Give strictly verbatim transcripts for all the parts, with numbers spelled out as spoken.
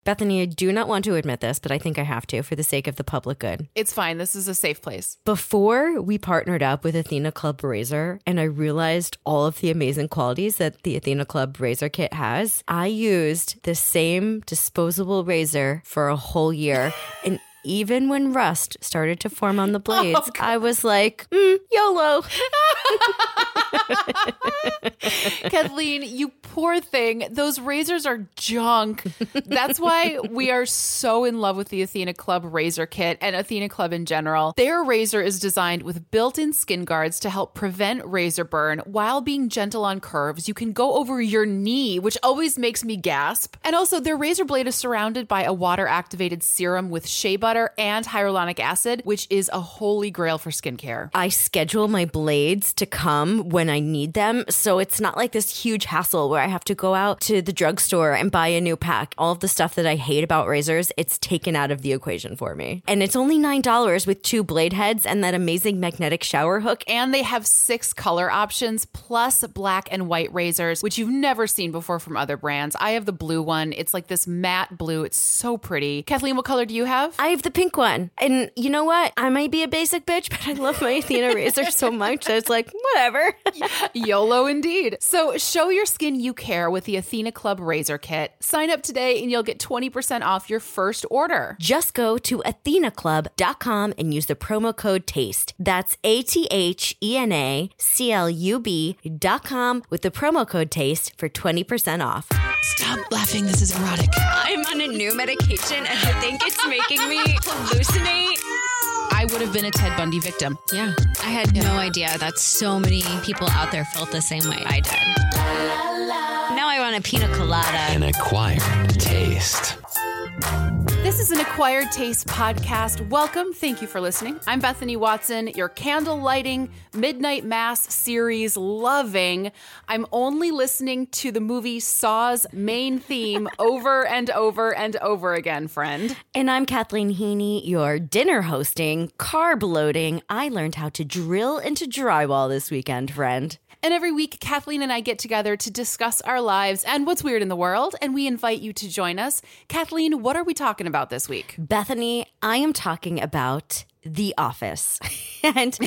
Bethany, I do not want to admit this, but I think I have to for the sake of the public good. It's fine. This is a safe place. Before we partnered up with Athena Club Razor and I realized all of the amazing qualities that the Athena Club Razor Kit has, I used the same disposable razor for a whole year. And even when rust started to form on the blades, oh, I was like, mm, YOLO. Kathleen, you poor thing. Those razors are junk. That's why we are so in love with the Athena Club Razor Kit and Athena Club in general. Their razor is designed with built-in skin guards to help prevent razor burn while being gentle on curves. You can go over your knee, which always makes me gasp. And also, their razor blade is surrounded by a water-activated serum with shea butter and hyaluronic acid, which is a holy grail for skincare. I schedule my blades to come when I need them, so it's not like this huge hassle where I have to go out to the drugstore and buy a new pack. All of the stuff that I hate about razors, it's taken out of the equation for me. And it's only nine dollars with two blade heads and that amazing magnetic shower hook. And they have six color options, plus black and white razors, which you've never seen before from other brands. I have the blue one. It's like this matte blue. It's so pretty. Kathleen, what color do you have? I have the pink one. And you know what? I might be a basic bitch, but I love my Athena razor so much that it's like, whatever. YOLO indeed. So show your skin you care with the Athena Club Razor Kit. Sign up today and you'll get twenty percent off your first order. Just go to athena club dot com and use the promo code TASTE. That's A T H E N A C L U B dot com with the promo code TASTE for twenty percent off. Stop laughing. This is erotic. I'm on a new medication and I think it's making me hallucinate. I would have been a Ted Bundy victim. Yeah. I had yeah. no idea that so many people out there felt the same way I did. Now I want a pina colada. An acquired taste. This is an Acquired Taste podcast. Welcome. Thank you for listening. I'm Bethany Watson, your candle lighting, midnight mass series loving. I'm only listening to the movie Saw's main theme over and over and over again, friend. And I'm Kathleen Heaney, your dinner hosting, carb loading. I learned how to drill into drywall this weekend, friend. And every week, Kathleen and I get together to discuss our lives and what's weird in the world, and we invite you to join us. Kathleen, what are we talking about this week? Bethany, I am talking about The Office. And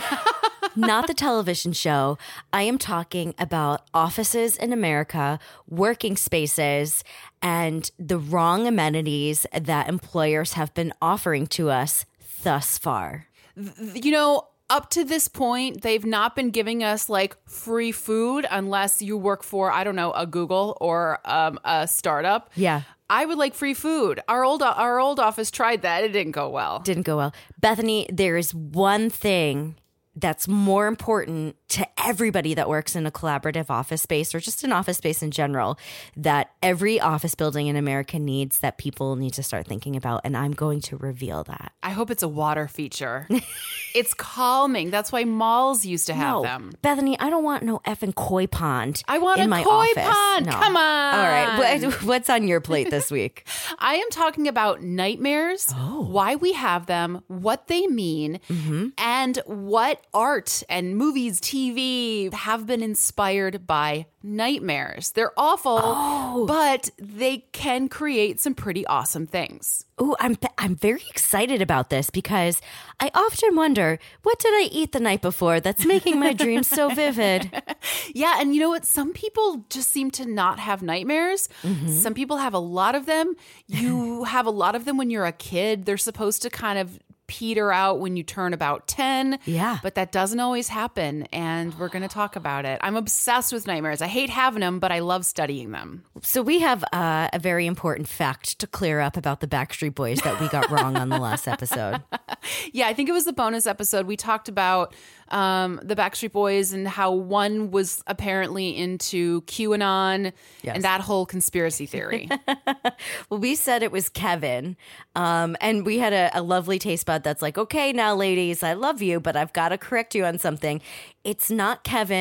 not the television show. I am talking about offices in America, working spaces, and the wrong amenities that employers have been offering to us thus far. You know, up to this point, they've not been giving us like free food unless you work for, I don't know, a Google or um, a startup. Yeah. I would like free food. Our old our old office tried that. It didn't go well. Didn't go well. Bethany, there is one thing that's more important to everybody that works in a collaborative office space or just an office space in general that every office building in America needs, that people need to start thinking about. And I'm going to reveal that. I hope it's a water feature. It's calming. That's why malls used to have no, them. Bethany, I don't want no effing koi pond I want in a my koi office. pond. No. Come on. All right. What, what's on your plate this week? I am talking about nightmares, oh. why we have them, what they mean, mm-hmm. and what art and movies, T V have been inspired by nightmares. They're awful, oh. but they can create some pretty awesome things. Ooh, I'm I'm very excited about this because I often wonder, what did I eat the night before that's making my dreams so vivid? Yeah, and you know what? Some people just seem to not have nightmares. Mm-hmm. Some people have a lot of them. You have a lot of them when you're a kid. They're supposed to kind of peter out when you turn about ten. Yeah. But that doesn't always happen, and we're going to talk about it. I'm obsessed with nightmares. I hate having them, but I love studying them. So we have uh, a very important fact to clear up about the Backstreet Boys that we got wrong on the last episode. Yeah, I think it was the bonus episode. We talked about um, the Backstreet Boys and how one was apparently into QAnon yes. and that whole conspiracy theory. Well, we said it was Kevin, um, and we had a, a lovely taste bud that's like, okay, now, ladies, I love you, but I've got to correct you on something. It's not Kevin.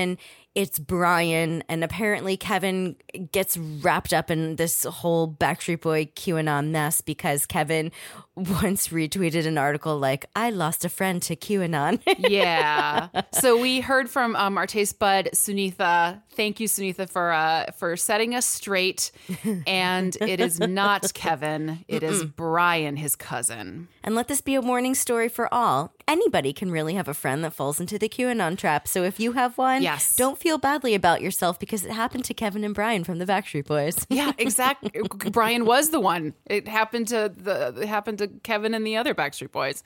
it's Brian, and apparently Kevin gets wrapped up in this whole Backstreet Boy QAnon mess because Kevin once retweeted an article like, I lost a friend to QAnon. Yeah. So we heard from um, our taste bud, Sunitha. Thank you, Sunitha, for uh, for setting us straight. And it is not Kevin. It is Brian, his cousin. And let this be a warning story for all. Anybody can really have a friend that falls into the QAnon trap. So if you have one, yes. don't feel badly about yourself because it happened to Kevin and Brian from the Backstreet Boys. Yeah, exactly. Brian was the one. It happened to the it happened to Kevin and the other Backstreet Boys.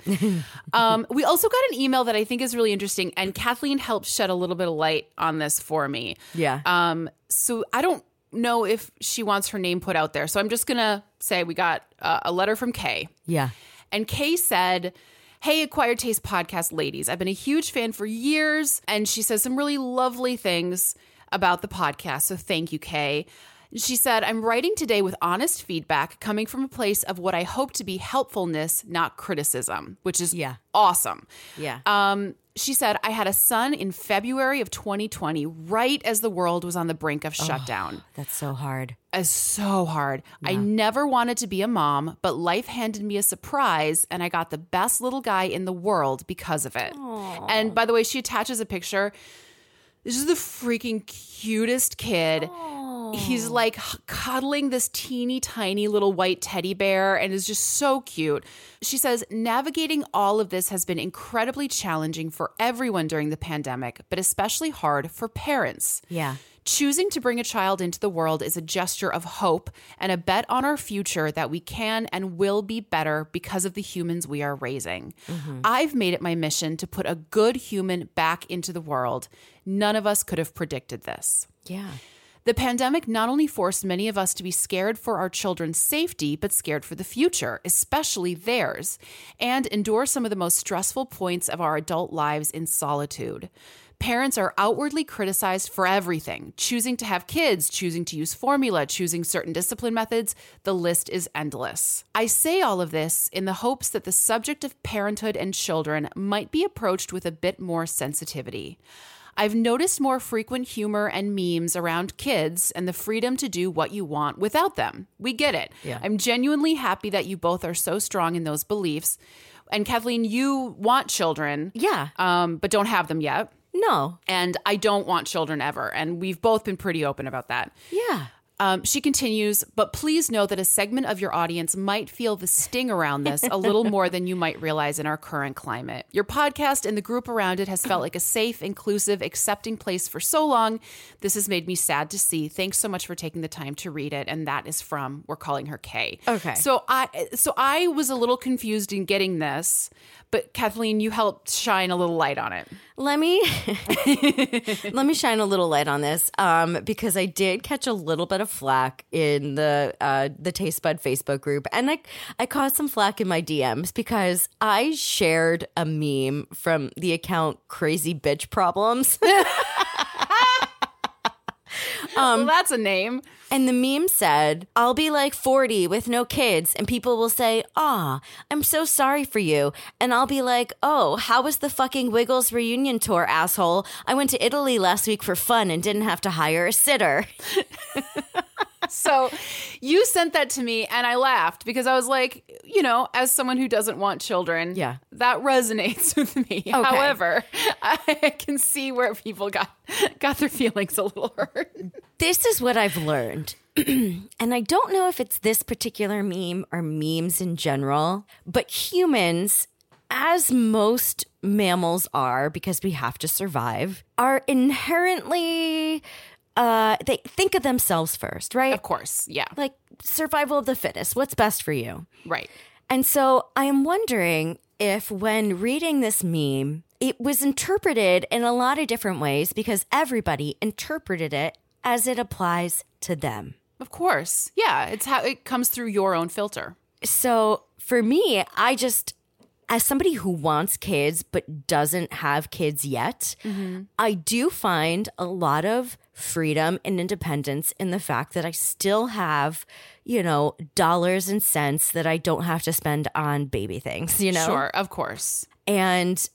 Um, we also got an email that I think is really interesting, and Kathleen helped shed a little bit of light on this for me. Yeah. Um. So I don't know if she wants her name put out there, so I'm just gonna say we got uh, a letter from Kay. Yeah. And Kay said, hey, Acquired Taste podcast ladies, I've been a huge fan for years. And she says some really lovely things about the podcast. So thank you, Kay. She said, I'm writing today with honest feedback coming from a place of what I hope to be helpfulness, not criticism, which is Yeah. awesome. Yeah. Um, she said, I had a son in February of twenty twenty, right as the world was on the brink of shutdown. That's so hard. Is so hard. I never wanted to be a mom, but life handed me a surprise and I got the best little guy in the world because of it. Aww. And by the way, she attaches a picture. This is the freaking cutest kid. Aww. He's like cuddling this teeny tiny little white teddy bear and is just so cute. She says, navigating all of this has been incredibly challenging for everyone during the pandemic, but especially hard for parents. Yeah. Choosing to bring a child into the world is a gesture of hope and a bet on our future that we can and will be better because of the humans we are raising. Mm-hmm. I've made it my mission to put a good human back into the world. None of us could have predicted this. Yeah. The pandemic not only forced many of us to be scared for our children's safety, but scared for the future, especially theirs, and endure some of the most stressful points of our adult lives in solitude. Parents are outwardly criticized for everything, choosing to have kids, choosing to use formula, choosing certain discipline methods. The list is endless. I say all of this in the hopes that the subject of parenthood and children might be approached with a bit more sensitivity. I've noticed more frequent humor and memes around kids and the freedom to do what you want without them. We get it. Yeah. I'm genuinely happy that you both are so strong in those beliefs. And Kathleen, you want children. Yeah. Um, but don't have them yet. No. And I don't want children ever. And we've both been pretty open about that. Yeah. Um, she continues, but please know that a segment of your audience might feel the sting around this a little more than you might realize in our current climate. Your podcast and the group around it has felt like a safe, inclusive, accepting place for so long. This has made me sad to see. Thanks so much for taking the time to read it. And that is from, we're calling her Kay. Okay. So I, so I was a little confused in getting this, but Kathleen, you helped shine a little light on it. Let me let me shine a little light on this um, because I did catch a little bit of flack in the uh, the Taste Bud Facebook group, and I I caught some flack in my D Ms because I shared a meme from the account Crazy Bitch Problems. Um, well, that's a name. And the meme said, I'll be like forty with no kids. And people will say, aw, I'm so sorry for you. And I'll be like, oh, how was the fucking Wiggles reunion tour, asshole? I went to Italy last week for fun and didn't have to hire a sitter. So you sent that to me and I laughed because I was like, you know, as someone who doesn't want children, yeah, that resonates with me. Okay. However, I can see where people got got their feelings a little hurt. This is what I've learned. And I don't know if it's this particular meme or memes in general, but humans, as most mammals are, because we have to survive, are inherently... Uh, they think of themselves first, right? Of course, yeah. Like survival of the fittest. What's best for you? Right. And so I am wondering if when reading this meme, it was interpreted in a lot of different ways because everybody interpreted it as it applies to them. Of course. Yeah, it's how it comes through your own filter. So for me, I just... As somebody who wants kids but doesn't have kids yet, mm-hmm. I do find a lot of freedom and independence in the fact that I still have, you know, dollars and cents that I don't have to spend on baby things, you know? Sure, of course. And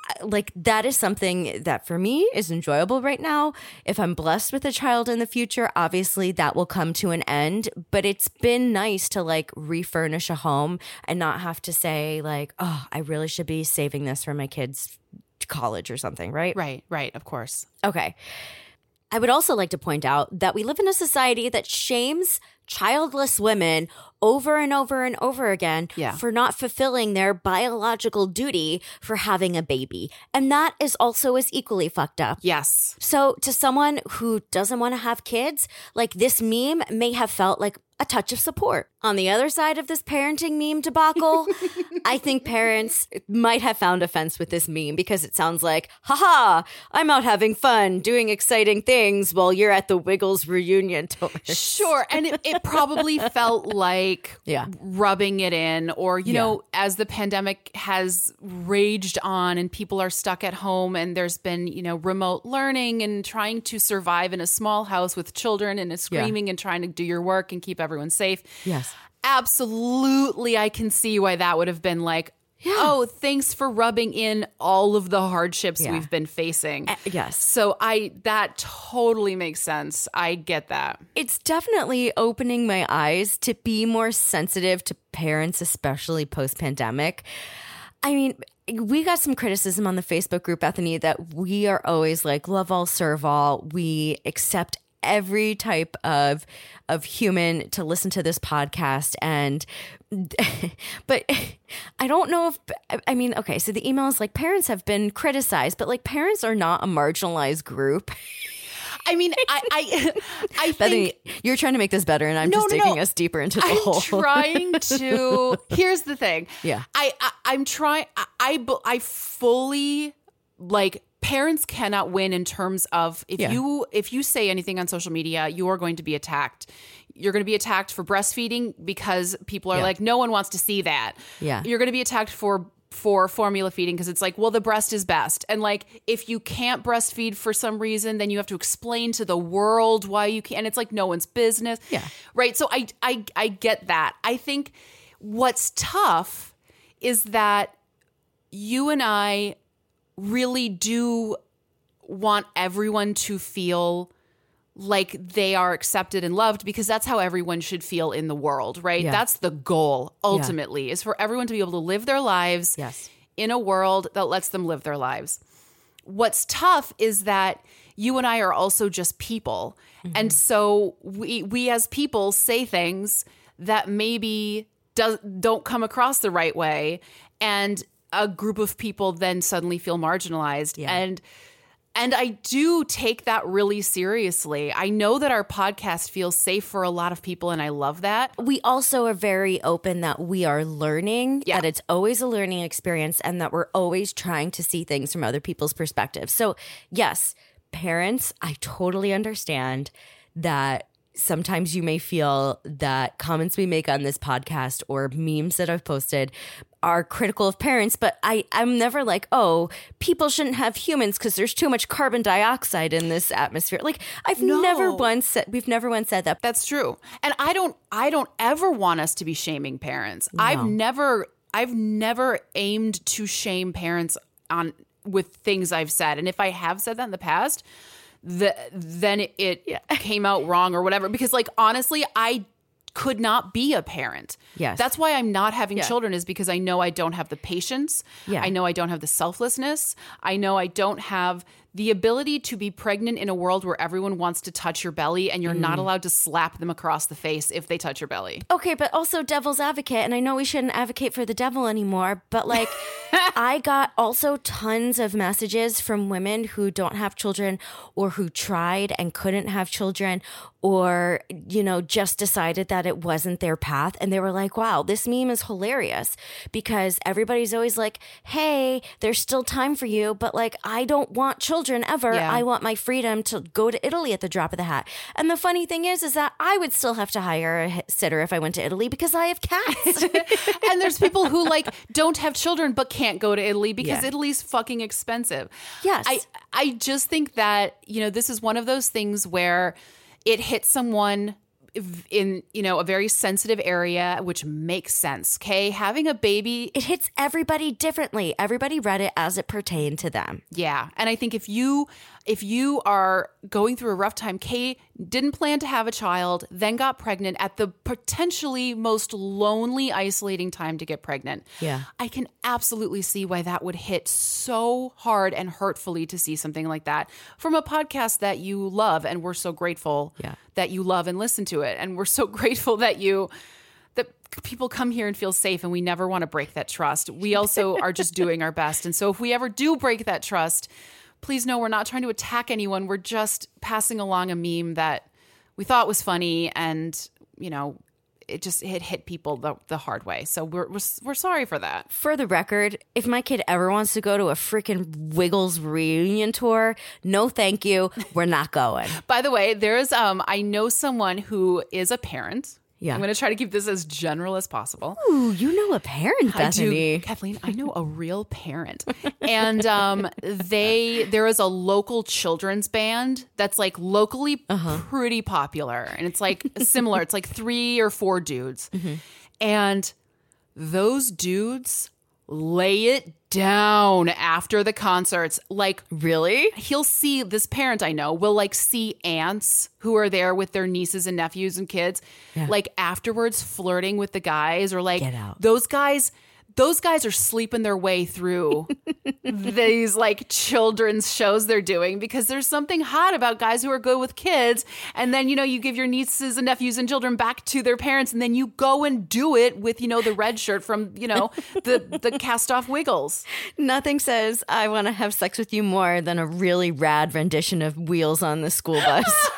like that is something that for me is enjoyable right now. If I'm blessed with a child in the future, obviously that will come to an end. But it's been nice to like refurnish a home and not have to say like, oh, I really should be saving this for my kids' college or something, right? Right, right, of course. Okay. I would also like to point out that we live in a society that shames childless women over and over and over again Yeah. for not fulfilling their biological duty for having a baby. And that is also as equally fucked up. Yes. So to someone who doesn't want to have kids, like this meme may have felt like a touch of support. On the other side of this parenting meme debacle, I think parents might have found offense with this meme because it sounds like, haha, I'm out having fun, doing exciting things while you're at the Wiggles reunion tour. Sure. And it, it probably felt like Yeah. rubbing it in, or, you Yeah. know, as the pandemic has raged on and people are stuck at home and there's been, you know, remote learning and trying to survive in a small house with children and screaming and trying to do your work and keep everyone safe. Yes. Absolutely. I can see why that would have been like, oh, thanks for rubbing in all of the hardships Yeah. we've been facing. Uh, yes. So I, that totally makes sense. I get that. It's definitely opening my eyes to be more sensitive to parents, especially post-pandemic. I mean, we got some criticism on the Facebook group, Bethany, that we are always like, love all, serve all. We accept every type of of human to listen to this podcast. And but I don't know if I mean, okay, so the email is like, parents have been criticized, but like parents are not a marginalized group. I mean, I, I, I Bethany, think you're trying to make this better, and I'm No, just no, digging no. us deeper into the I'm hole. trying to. Here's the thing. Yeah. I, I I'm trying. I, I bu- I fully like. Parents cannot win in terms of if Yeah. you if you say anything on social media, you are going to be attacked. You're going to be attacked for breastfeeding because people are Yeah. like, no one wants to see that. Yeah. You're going to be attacked for for formula feeding because it's like, well, the breast is best. And like, if you can't breastfeed for some reason, then you have to explain to the world why you can't. And it's like no one's business. Yeah. Right. So I I I get that. I think what's tough is that you and I really do want everyone to feel like they are accepted and loved, because that's how everyone should feel in the world, right? Yeah. That's the goal ultimately, is for everyone to be able to live their lives Yes. in a world that lets them live their lives. What's tough is that you and I are also just people. And so we we as people say things that maybe does, don't come across the right way, and a group of people then suddenly feel marginalized. Yeah. And and I do take that really seriously. I know that our podcast feels safe for a lot of people, and I love that. We also are very open that we are learning, Yeah. that it's always a learning experience, and that we're always trying to see things from other people's perspectives. So, yes, parents, I totally understand that sometimes you may feel that comments we make on this podcast or memes that I've posted are critical of parents, but I, I'm never like, oh, people shouldn't have humans because there's too much carbon dioxide in this atmosphere. Like, I've No. never once said, we've never once said that. That's true. And I don't I don't ever want us to be shaming parents. I've never I've never aimed to shame parents on with things I've said. And if I have said that in the past, the, then it, it came out wrong or whatever. Because like honestly, I could not be a parent. Yes. That's why I'm not having Yeah. children, is because I know I don't have the patience. Yeah. I know I don't have the selflessness. I know I don't have the ability to be pregnant in a world where everyone wants to touch your belly and you're Mm. not allowed to slap them across the face if they touch your belly. Okay, but also devil's advocate, and I know we shouldn't advocate for the devil anymore, but like I got also tons of messages from women who don't have children or who tried and couldn't have children, or, you know, just decided that it wasn't their path. And they were like, wow, this meme is hilarious, because everybody's always like, hey, there's still time for you, but like, I don't want children ever. Yeah. I want my freedom to go to Italy at the drop of the hat. And the funny thing is, is that I would still have to hire a sitter if I went to Italy because I have cats. And there's people who like don't have children but can't go to Italy because Yeah. Italy's fucking expensive. Yes. I I just think that, you know, this is one of those things where it hits someone in, you know, a very sensitive area, which makes sense. Okay. Having a baby. It hits everybody differently. Everybody read it as it pertained to them. Yeah. And I think if you if you are going through a rough time, Kay didn't plan to have a child, then got pregnant at the potentially most lonely, isolating time to get pregnant. Yeah. I can absolutely see why that would hit so hard and hurtfully to see something like that from a podcast that you love. And we're so grateful Yeah. that you love and listen to it. And we're so grateful that you that people come here and feel safe, and we never want to break that trust. We also are just doing our best. And so if we ever do break that trust, please know we're not trying to attack anyone. We're just passing along a meme that we thought was funny, and, you know, it just it hit people the, the hard way. So we're, we're we're sorry for that. For the record, if my kid ever wants to go to a freaking Wiggles reunion tour, no thank you. We're not going. By the way, there's um I know someone who is a parent. Yeah. I'm going to try to keep this as general as possible. Ooh, you know a parent, Bethany. I do, Kathleen. I know a real parent, and um, they there is a local children's band that's like locally uh-huh. pretty popular, and it's like similar. It's like three or four dudes, mm-hmm. and those dudes lay it down after the concerts. Like, really? He'll see, this parent I know will like see aunts who are there with their nieces and nephews and kids, yeah. like afterwards flirting with the guys, or like Get out. those guys. Those guys are sleeping their way through these like children's shows they're doing, because there's something hot about guys who are good with kids. And then, you know, you give your nieces and nephews and children back to their parents, and then you go and do it with, you know, the red shirt from, you know, the, the cast off Wiggles. Nothing says I want to have sex with you more than a really rad rendition of Wheels on the School Bus.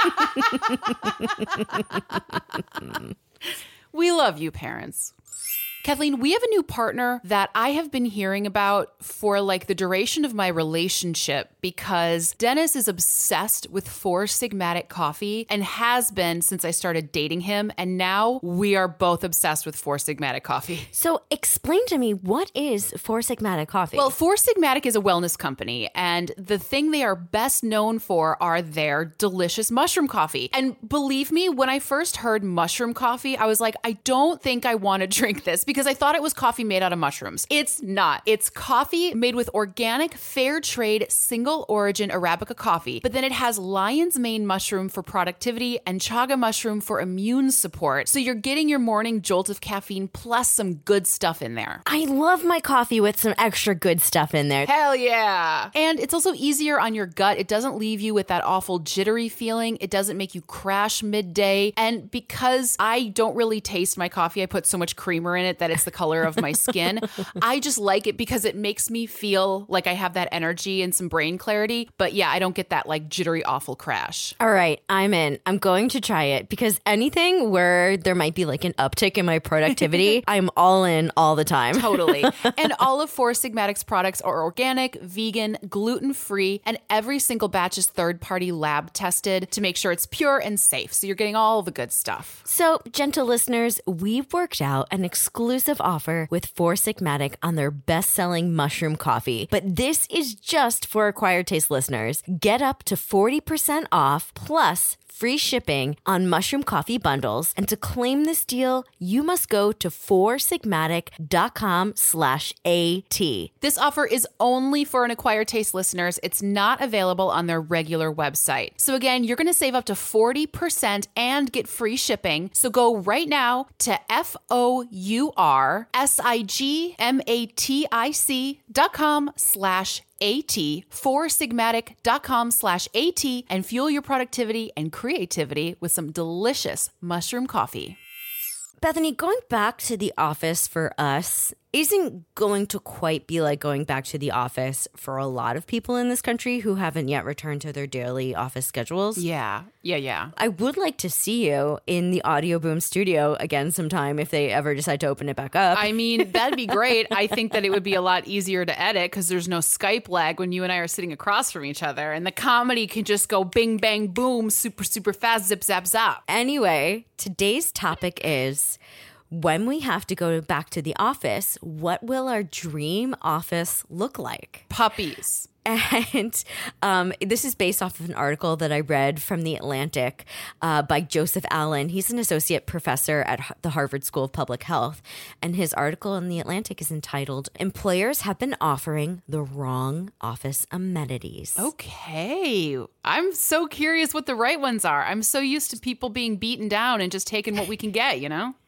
We love you, parents. Kathleen, we have a new partner that I have been hearing about for like the duration of my relationship, because Dennis is obsessed with Four Sigmatic coffee and has been since I started dating him. And now we are both obsessed with Four Sigmatic coffee. So explain to me, what is Four Sigmatic coffee? Well, Four Sigmatic is a wellness company, and the thing they are best known for are their delicious mushroom coffee. And believe me, when I first heard mushroom coffee, I was like, I don't think I want to drink this, because I thought it was coffee made out of mushrooms. It's not. It's coffee made with organic, fair trade, single origin Arabica coffee, but then it has lion's mane mushroom for productivity and chaga mushroom for immune support. So you're getting your morning jolt of caffeine plus some good stuff in there. I love my coffee with some extra good stuff in there. Hell yeah. And it's also easier on your gut. It doesn't leave you with that awful jittery feeling. It doesn't make you crash midday. And because I don't really taste my coffee, I put so much creamer in it that it's the color of my skin. I just like it because it makes me feel like I have that energy and some brain clarity. But yeah, I don't get that like jittery, awful crash. All right, I'm in. I'm going to try it, because anything where there might be like an uptick in my productivity, I'm all in all the time. Totally. And all of Four Sigmatic's products are organic, vegan, gluten-free, and every single batch is third-party lab tested to make sure it's pure and safe. So you're getting all the good stuff. So, gentle listeners, we've worked out an exclusive offer with Four Sigmatic on their best-selling mushroom coffee. But this is just for Acquired Taste listeners. Get up to forty percent off plus free shipping on mushroom coffee bundles. And to claim this deal, you must go to foursigmatic.com slash AT. This offer is only for an Acquired Taste listeners. It's not available on their regular website. So again, you're going to save up to forty percent and get free shipping. So go right now to F-O-U-R-S-I-G-M-A-T-I-C dot com slash AT, foursigmatic.com slash AT, and fuel your productivity and creativity with some delicious mushroom coffee. Bethany, going back to the office for us isn't going to quite be like going back to the office for a lot of people in this country who haven't yet returned to their daily office schedules. Yeah, yeah, yeah. I would like to see you in the Audio Boom studio again sometime if they ever decide to open it back up. I mean, that'd be great. I think that it would be a lot easier to edit because there's no Skype lag when you and I are sitting across from each other, and the comedy can just go bing, bang, boom, super, super fast, zip, zap, zap. Anyway, today's topic is, when we have to go back to the office, what will our dream office look like? Puppies. And um, this is based off of an article that I read from The Atlantic uh, by Joseph Allen. He's an associate professor at H- the Harvard School of Public Health. And his article in The Atlantic is entitled, Employers Have Been Offering the Wrong Office Amenities. Okay. I'm so curious what the right ones are. I'm so used to people being beaten down and just taking what we can get, you know?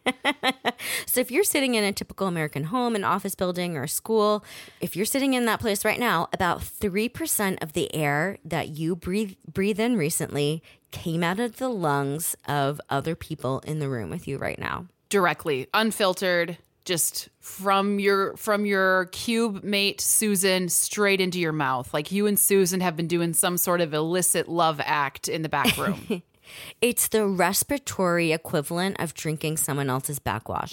So if you're sitting in a typical American home, an office building, or a school, if you're sitting in that place right now, about three percent of the air that you breathe breathe in recently came out of the lungs of other people in the room with you right now. Directly, unfiltered, just from your from your cube mate Susan straight into your mouth. Like you and Susan have been doing some sort of illicit love act in the back room. It's the respiratory equivalent of drinking someone else's backwash.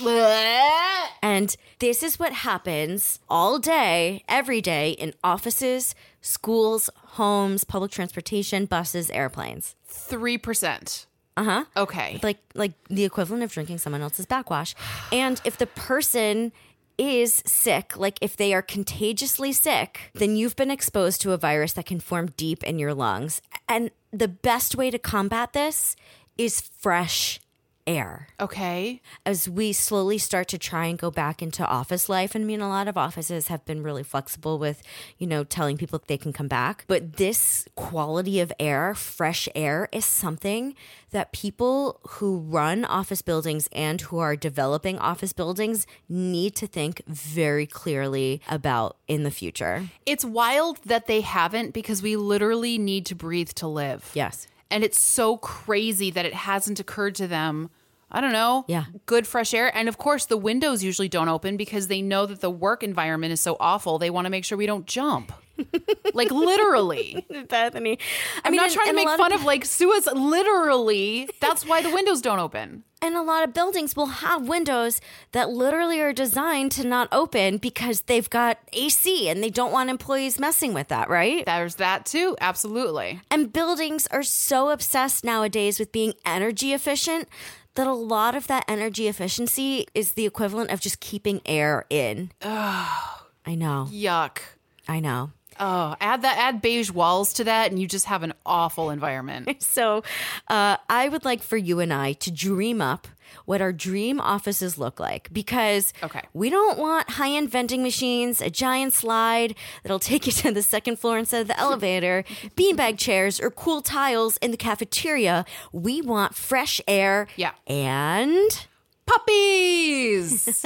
And this is what happens all day, every day in offices, schools, homes, public transportation, buses, airplanes. Three percent. Uh-huh. Okay. Like like the equivalent of drinking someone else's backwash. And if the person is sick, like if they are contagiously sick, then you've been exposed to a virus that can form deep in your lungs. And the best way to combat this is fresh air. Okay. As we slowly start to try and go back into office life, and I mean, a lot of offices have been really flexible with, you know, telling people they can come back. But this quality of air, fresh air, is something that people who run office buildings and who are developing office buildings need to think very clearly about in the future. It's wild that they haven't, because we literally need to breathe to live. Yes. And it's so crazy that it hasn't occurred to them. I don't know. Yeah. Good fresh air. And of course, the windows usually don't open because they know that the work environment is so awful. They want to make sure we don't jump. Like literally. Bethany. I I'm mean, not and- trying to and a make lot fun of- of like Suez. Literally, that's why the windows don't open. And a lot of buildings will have windows that literally are designed to not open because they've got A C and they don't want employees messing with that, right? There's that too. Absolutely. And buildings are so obsessed nowadays with being energy efficient that a lot of that energy efficiency is the equivalent of just keeping air in. Oh, I know. yuck. I know. Oh, add that, add beige walls to that, and you just have an awful environment. So uh, I would like for you and I to dream up what our dream offices look like, because Okay. we don't want high-end vending machines, a giant slide that'll take you to the second floor instead of the elevator, beanbag chairs, or cool tiles in the cafeteria. We want fresh air Yeah. and Puppies!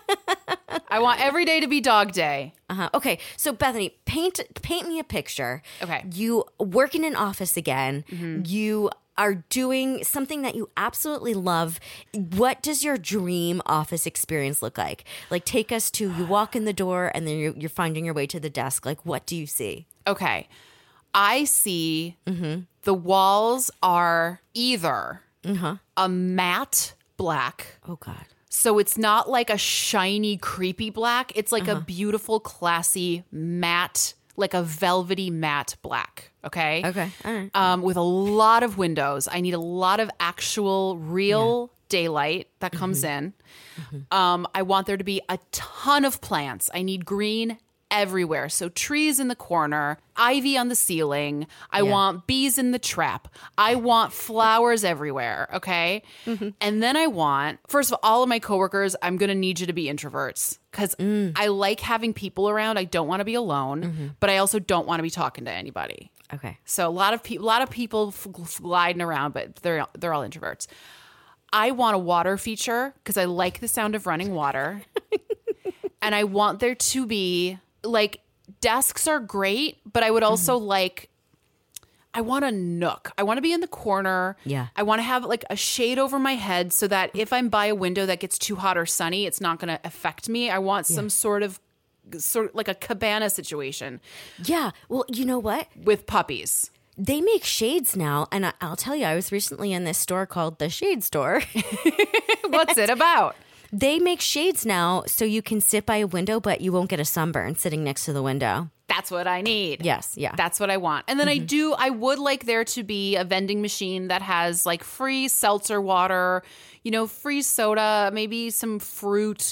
I want every day to be dog day. Uh-huh. Okay, so Bethany, paint paint me a picture. Okay. You work in an office again. Mm-hmm. You are doing something that you absolutely love. What does your dream office experience look like? Like, take us to, you walk in the door and then you're, you're finding your way to the desk. Like, what do you see? Okay. I see the walls are either a matte black. Oh, God. So it's not like a shiny, creepy black. It's like a beautiful, classy, matte, like a velvety matte black. Okay? Okay. All right. Um, with a lot of windows. I need a lot of actual, real daylight that comes in. Um, I want there to be a ton of plants. I need green everywhere. So trees in the corner, ivy on the ceiling. I Yeah. want bees in the trap. I want flowers everywhere. Okay. And then I want, first of all, all of my coworkers, I'm going to need you to be introverts because I like having people around. I don't want to be alone, but I also don't want to be talking to anybody. Okay. So a lot of people, a lot of people f- gliding around, but they're they're all introverts. I want a water feature because I like the sound of running water, and I want there to be like desks are great, but I would also like. I want a nook. I want to be in the corner. Yeah. I want to have like a shade over my head so that if I'm by a window that gets too hot or sunny, it's not going to affect me. I want some sort of sort of like a cabana situation Yeah. Well, you know what? with puppies. They make shades now. And I- I'll tell you, I was recently in this store called the Shade Store. What's it about? They make shades now so you can sit by a window, but you won't get a sunburn sitting next to the window. That's what I need. Yes, yeah. That's what I want. And then I do, I would like there to be a vending machine that has like free seltzer water, you know, free soda, maybe some fruit,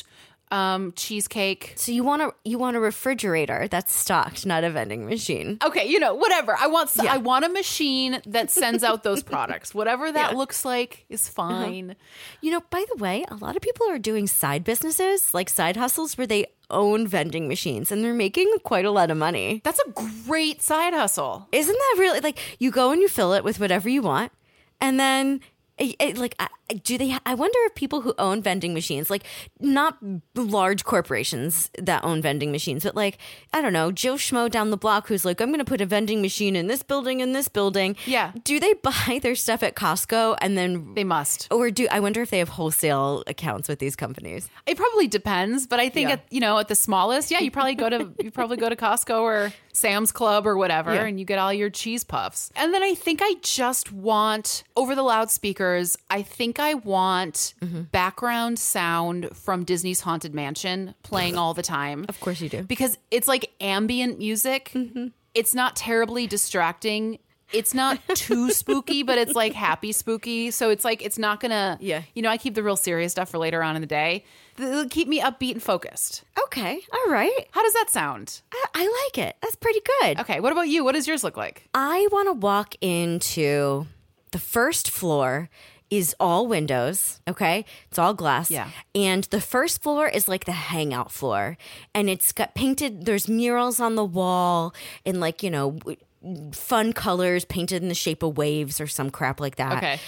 um, cheesecake. So you want a you want a refrigerator that's stocked, not a vending machine. Okay, you know, whatever. I want yeah. I want a machine that sends out those products. Whatever that yeah. looks like is fine. Uh-huh. You know, by the way, a lot of people are doing side businesses, like side hustles where they own vending machines and they're making quite a lot of money. That's a great side hustle. Isn't that really like you go and you fill it with whatever you want and then It, it, like, I, do they? I wonder if people who own vending machines, like, not large corporations that own vending machines, but like, I don't know, Joe Schmo down the block who's like, I'm going to put a vending machine in this building, in this building. Yeah. Do they buy their stuff at Costco and then they must, or do I wonder if they have wholesale accounts with these companies? It probably depends, but I think Yeah. at you know at the smallest, yeah, you probably go to you probably go to Costco or Sam's Club or whatever, Yeah. and you get all your cheese puffs. And then I think I just want, over the loudspeakers, I think I want Mm-hmm. background sound from Disney's Haunted Mansion playing all the time. Of course you do. Because it's like ambient music. Mm-hmm. It's not terribly distracting. It's not too spooky, but it's like happy spooky. So it's like, it's not gonna, Yeah. you know, I keep the real serious stuff for later on in the day. It'll keep me upbeat and focused. Okay, all right. How does that sound? I, I like it. That's pretty good. Okay, what about you? What does yours look like? I want to walk into the first floor is all windows, okay? It's all glass. Yeah. And the first floor is like the hangout floor. And it's got painted, there's murals on the wall and like, you know, w- fun colors painted in the shape of waves or some crap like that. Okay.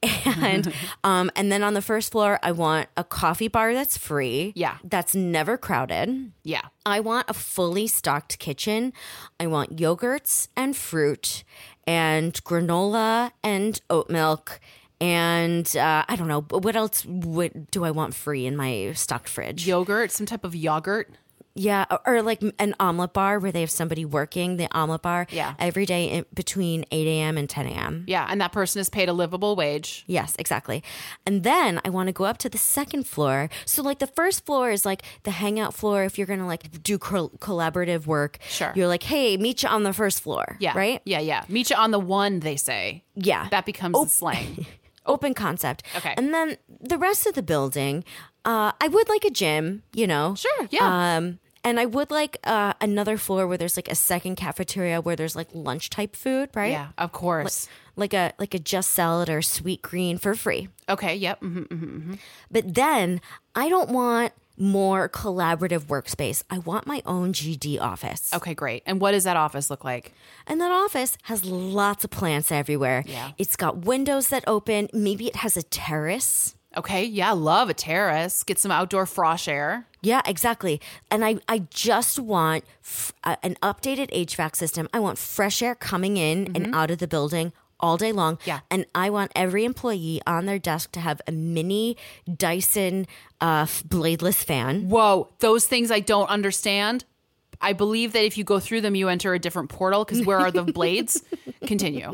And um and then on the first floor I want a coffee bar that's free. Yeah. That's never crowded. Yeah. I want a fully stocked kitchen. I want yogurts and fruit and granola and oat milk. And uh, I don't know, but what else would, do I want free in my stocked fridge? Yogurt, some type of yogurt. Yeah, or, or like an omelet bar where they have somebody working the omelet bar Yeah. every day in between eight a.m. and ten a.m. Yeah, and that person is paid a livable wage. Yes, exactly. And then I want to go up to the second floor. So like the first floor is like the hangout floor. If you're going to like do col- collaborative work, Sure. you're like, hey, meet you on the first floor. Yeah. Right? Yeah, yeah. Meet you on the one, they say. Yeah. That becomes the slang. Open concept. Okay. And then the rest of the building, uh, I would like a gym, you know? Sure, yeah. Um, and I would like uh, another floor where there's like a second cafeteria where there's like lunch type food, right? Yeah, of course. Like a like a just salad or sweet green for free. Okay, yep. Mm-hmm, mm-hmm, mm-hmm. But then I don't want more collaborative workspace. I want my own G D office. Okay, great. And what does that office look like? And that office has lots of plants everywhere. Yeah. It's got windows that open. Maybe it has a terrace. Okay, yeah, love a terrace. Get some outdoor fresh air. Yeah, exactly. And I, I just want f- uh, an updated H V A C system. I want fresh air coming in and out of the building all day long. Yeah. And I want every employee on their desk to have a mini Dyson uh, f- bladeless fan. Whoa, those things I don't understand. I believe that if you go through them, you enter a different portal because where are the blades? Continue.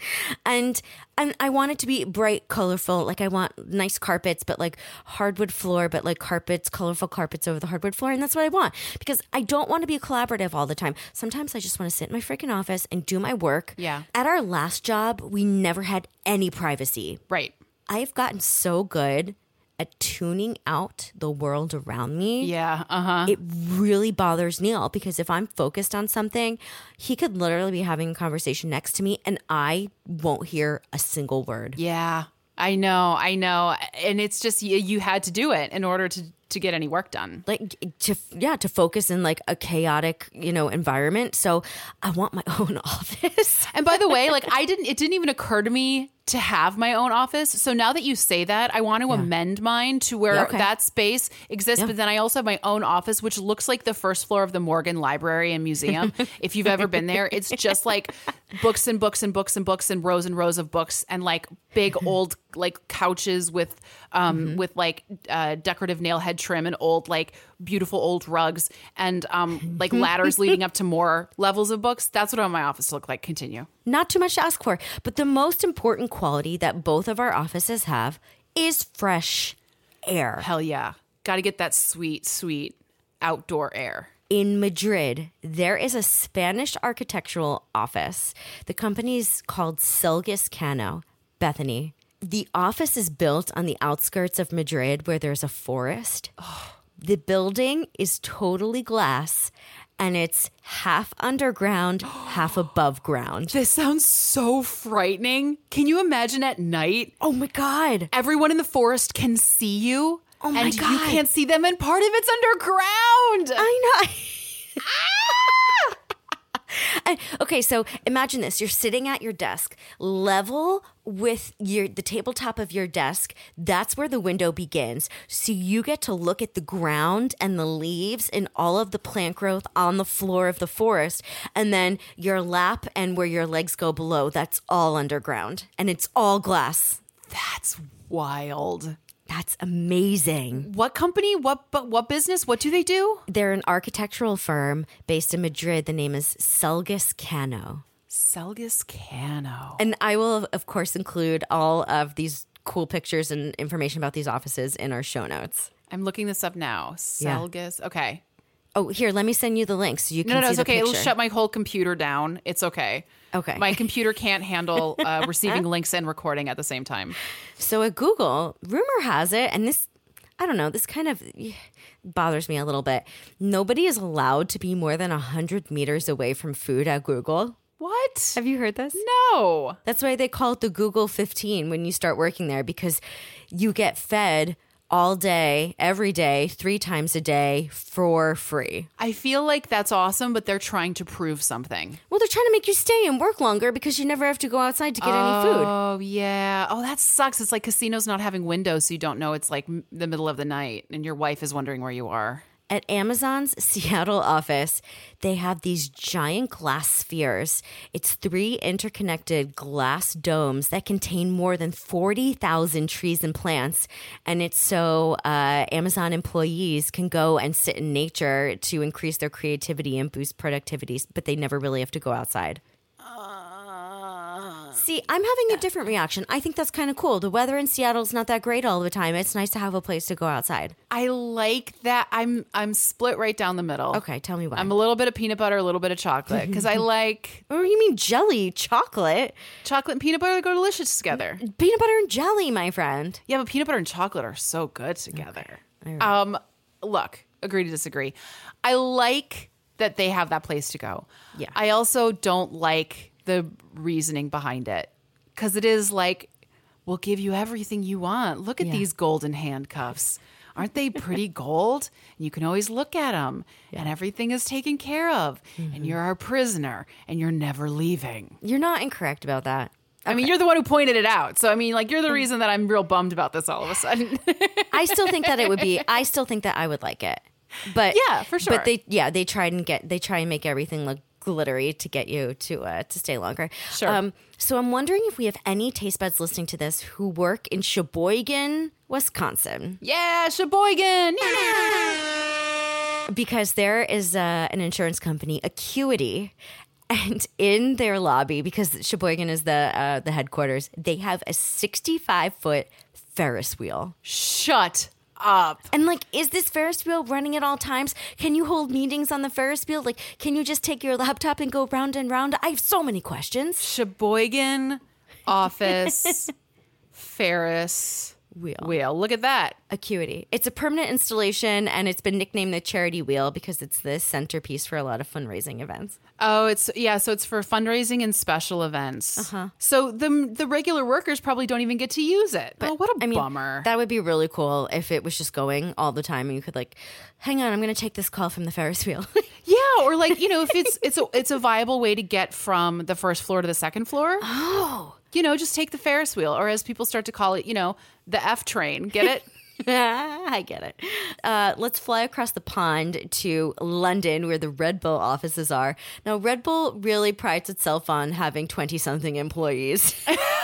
And and I want it to be bright, colorful. Like I want nice carpets, but like hardwood floor, but like carpets, colorful carpets over the hardwood floor. And that's what I want because I don't want to be collaborative all the time. Sometimes I just want to sit in my freaking office and do my work. Yeah. At our last job, we never had any privacy. Right. I've gotten so good at tuning out the world around me. Yeah, uh-huh. It really bothers Neil because if I'm focused on something, he could literally be having a conversation next to me and I won't hear a single word. Yeah, I know, I know. And it's just, you, you had to do it in order to, to get any work done. Like to yeah, to focus in like a chaotic, you know, environment. So I want my own office. And by the way, like I didn't, it didn't even occur to me to have my own office. So now that you say that, I want to amend mine to where Yeah, okay. that space exists. Yeah. But then I also have my own office, which looks like the first floor of the Morgan Library and Museum. If you've ever been there, it's just like books and books and books and books and rows and rows of books and like big old like couches with um Mm-hmm. with like uh, decorative nail head trim and old like beautiful old rugs and um like ladders leading up to more levels of books. That's what I want my office to look like. Continue. Not too much to ask for. But the most important quality that both of our offices have is fresh air. Hell yeah. Got to get that sweet, sweet outdoor air. In Madrid, there is a Spanish architectural office. The company's called Selgas Cano. Bethany. The office is built on the outskirts of Madrid where there's a forest. The building is totally glass, and it's half underground, half above ground. This sounds so frightening. Can you imagine at night? Oh my God. Everyone in the forest can see you. Oh my and God. you can't see them, and part of it's underground. I know. And, okay, so imagine this. You're sitting at your desk, level with your the tabletop of your desk. That's where the window begins. So you get to look at the ground and the leaves and all of the plant growth on the floor of the forest. And then your lap and where your legs go below, that's all underground. And it's all glass. That's wild. That's amazing. What company? What but what business? What do they do? They're an architectural firm based in Madrid. The name is Selgus Cano. Selgus Cano. And I will, of course, include all of these cool pictures and information about these offices in our show notes. I'm looking this up now. Yeah. Selgus. Okay. Oh, here, let me send you the link so you can No, no, no, see it's the okay. picture. It'll shut my whole computer down. It's okay. Okay. My computer can't handle uh, receiving links and recording at the same time. So at Google, rumor has it, and this, I don't know, this kind of bothers me a little bit. Nobody is allowed to be more than one hundred meters away from food at Google. What? Have you heard this? No. That's why they call it the Google fifteen when you start working there, because you get fed all day, every day, three times a day for free. I feel like that's awesome, but they're trying to prove something. Well, they're trying to make you stay and work longer because you never have to go outside to get any food. Oh, yeah. Oh, that sucks. It's like casinos not having windows, so you don't know it's like m- the middle of the night and your wife is wondering where you are. At Amazon's Seattle office, they have these giant glass spheres. It's three interconnected glass domes that contain more than forty thousand trees and plants. And it's so uh, Amazon employees can go and sit in nature to increase their creativity and boost productivity, but they never really have to go outside. See, I'm having a different reaction. I think that's kind of cool. The weather in Seattle's not that great all the time. It's nice to have a place to go outside. I like that. I'm I'm split right down the middle. Okay, tell me why. I'm a little bit of peanut butter, a little bit of chocolate, because I like Oh, you mean jelly, chocolate? chocolate and peanut butter. They go delicious together. Peanut butter and jelly, my friend. Yeah, but peanut butter and chocolate are so good together. Um, look, agree to disagree. I like that they have that place to go. Yeah. I also don't like the reasoning behind it, because it is like, we'll give you everything you want. Look at Yeah. these golden handcuffs. Aren't they pretty gold? And you can always look at them, and everything is taken care of. Mm-hmm. And you're our prisoner, and you're never leaving. You're not incorrect about that. I mean, you're the one who pointed it out. So, I mean, like, you're the reason that I'm real bummed about this all of a sudden. I still think that it would be. I still think that I would like it. But Yeah, for sure. But they, yeah, they try and get. They try and make everything look glittery to get you to uh, to stay longer. Sure. Um, so I'm wondering if we have any taste buds listening to this who work in Sheboygan, Wisconsin, Yeah, Sheboygan. because there is uh, an insurance company, Acuity. And in their lobby, because Sheboygan is the uh, the headquarters, they have a sixty-five foot Ferris wheel. Shut up. And like, is this Ferris wheel running at all times? Can you hold meetings on the Ferris wheel? Like, can you just take your laptop and go round and round? I have so many questions. Sheboygan office Ferris Wheel. wheel. Look at that. Acuity. It's a permanent installation, and it's been nicknamed the charity wheel because it's the centerpiece for a lot of fundraising events. Oh, it's yeah. So it's for fundraising and special events. Uh-huh. So the the regular workers probably don't even get to use it. oh, what a I mean, bummer. That would be really cool if it was just going all the time, and you could like, hang on, I'm going to take this call from the Ferris wheel. yeah, or like, you know, if it's it's a it's a viable way to get from the first floor to the second floor. Oh. You know, just take the Ferris wheel, or as people start to call it, you know, the F train. Get it? I get it. Uh, let's fly across the pond to London, where the Red Bull offices are. Now, Red Bull really prides itself on having twenty-something employees.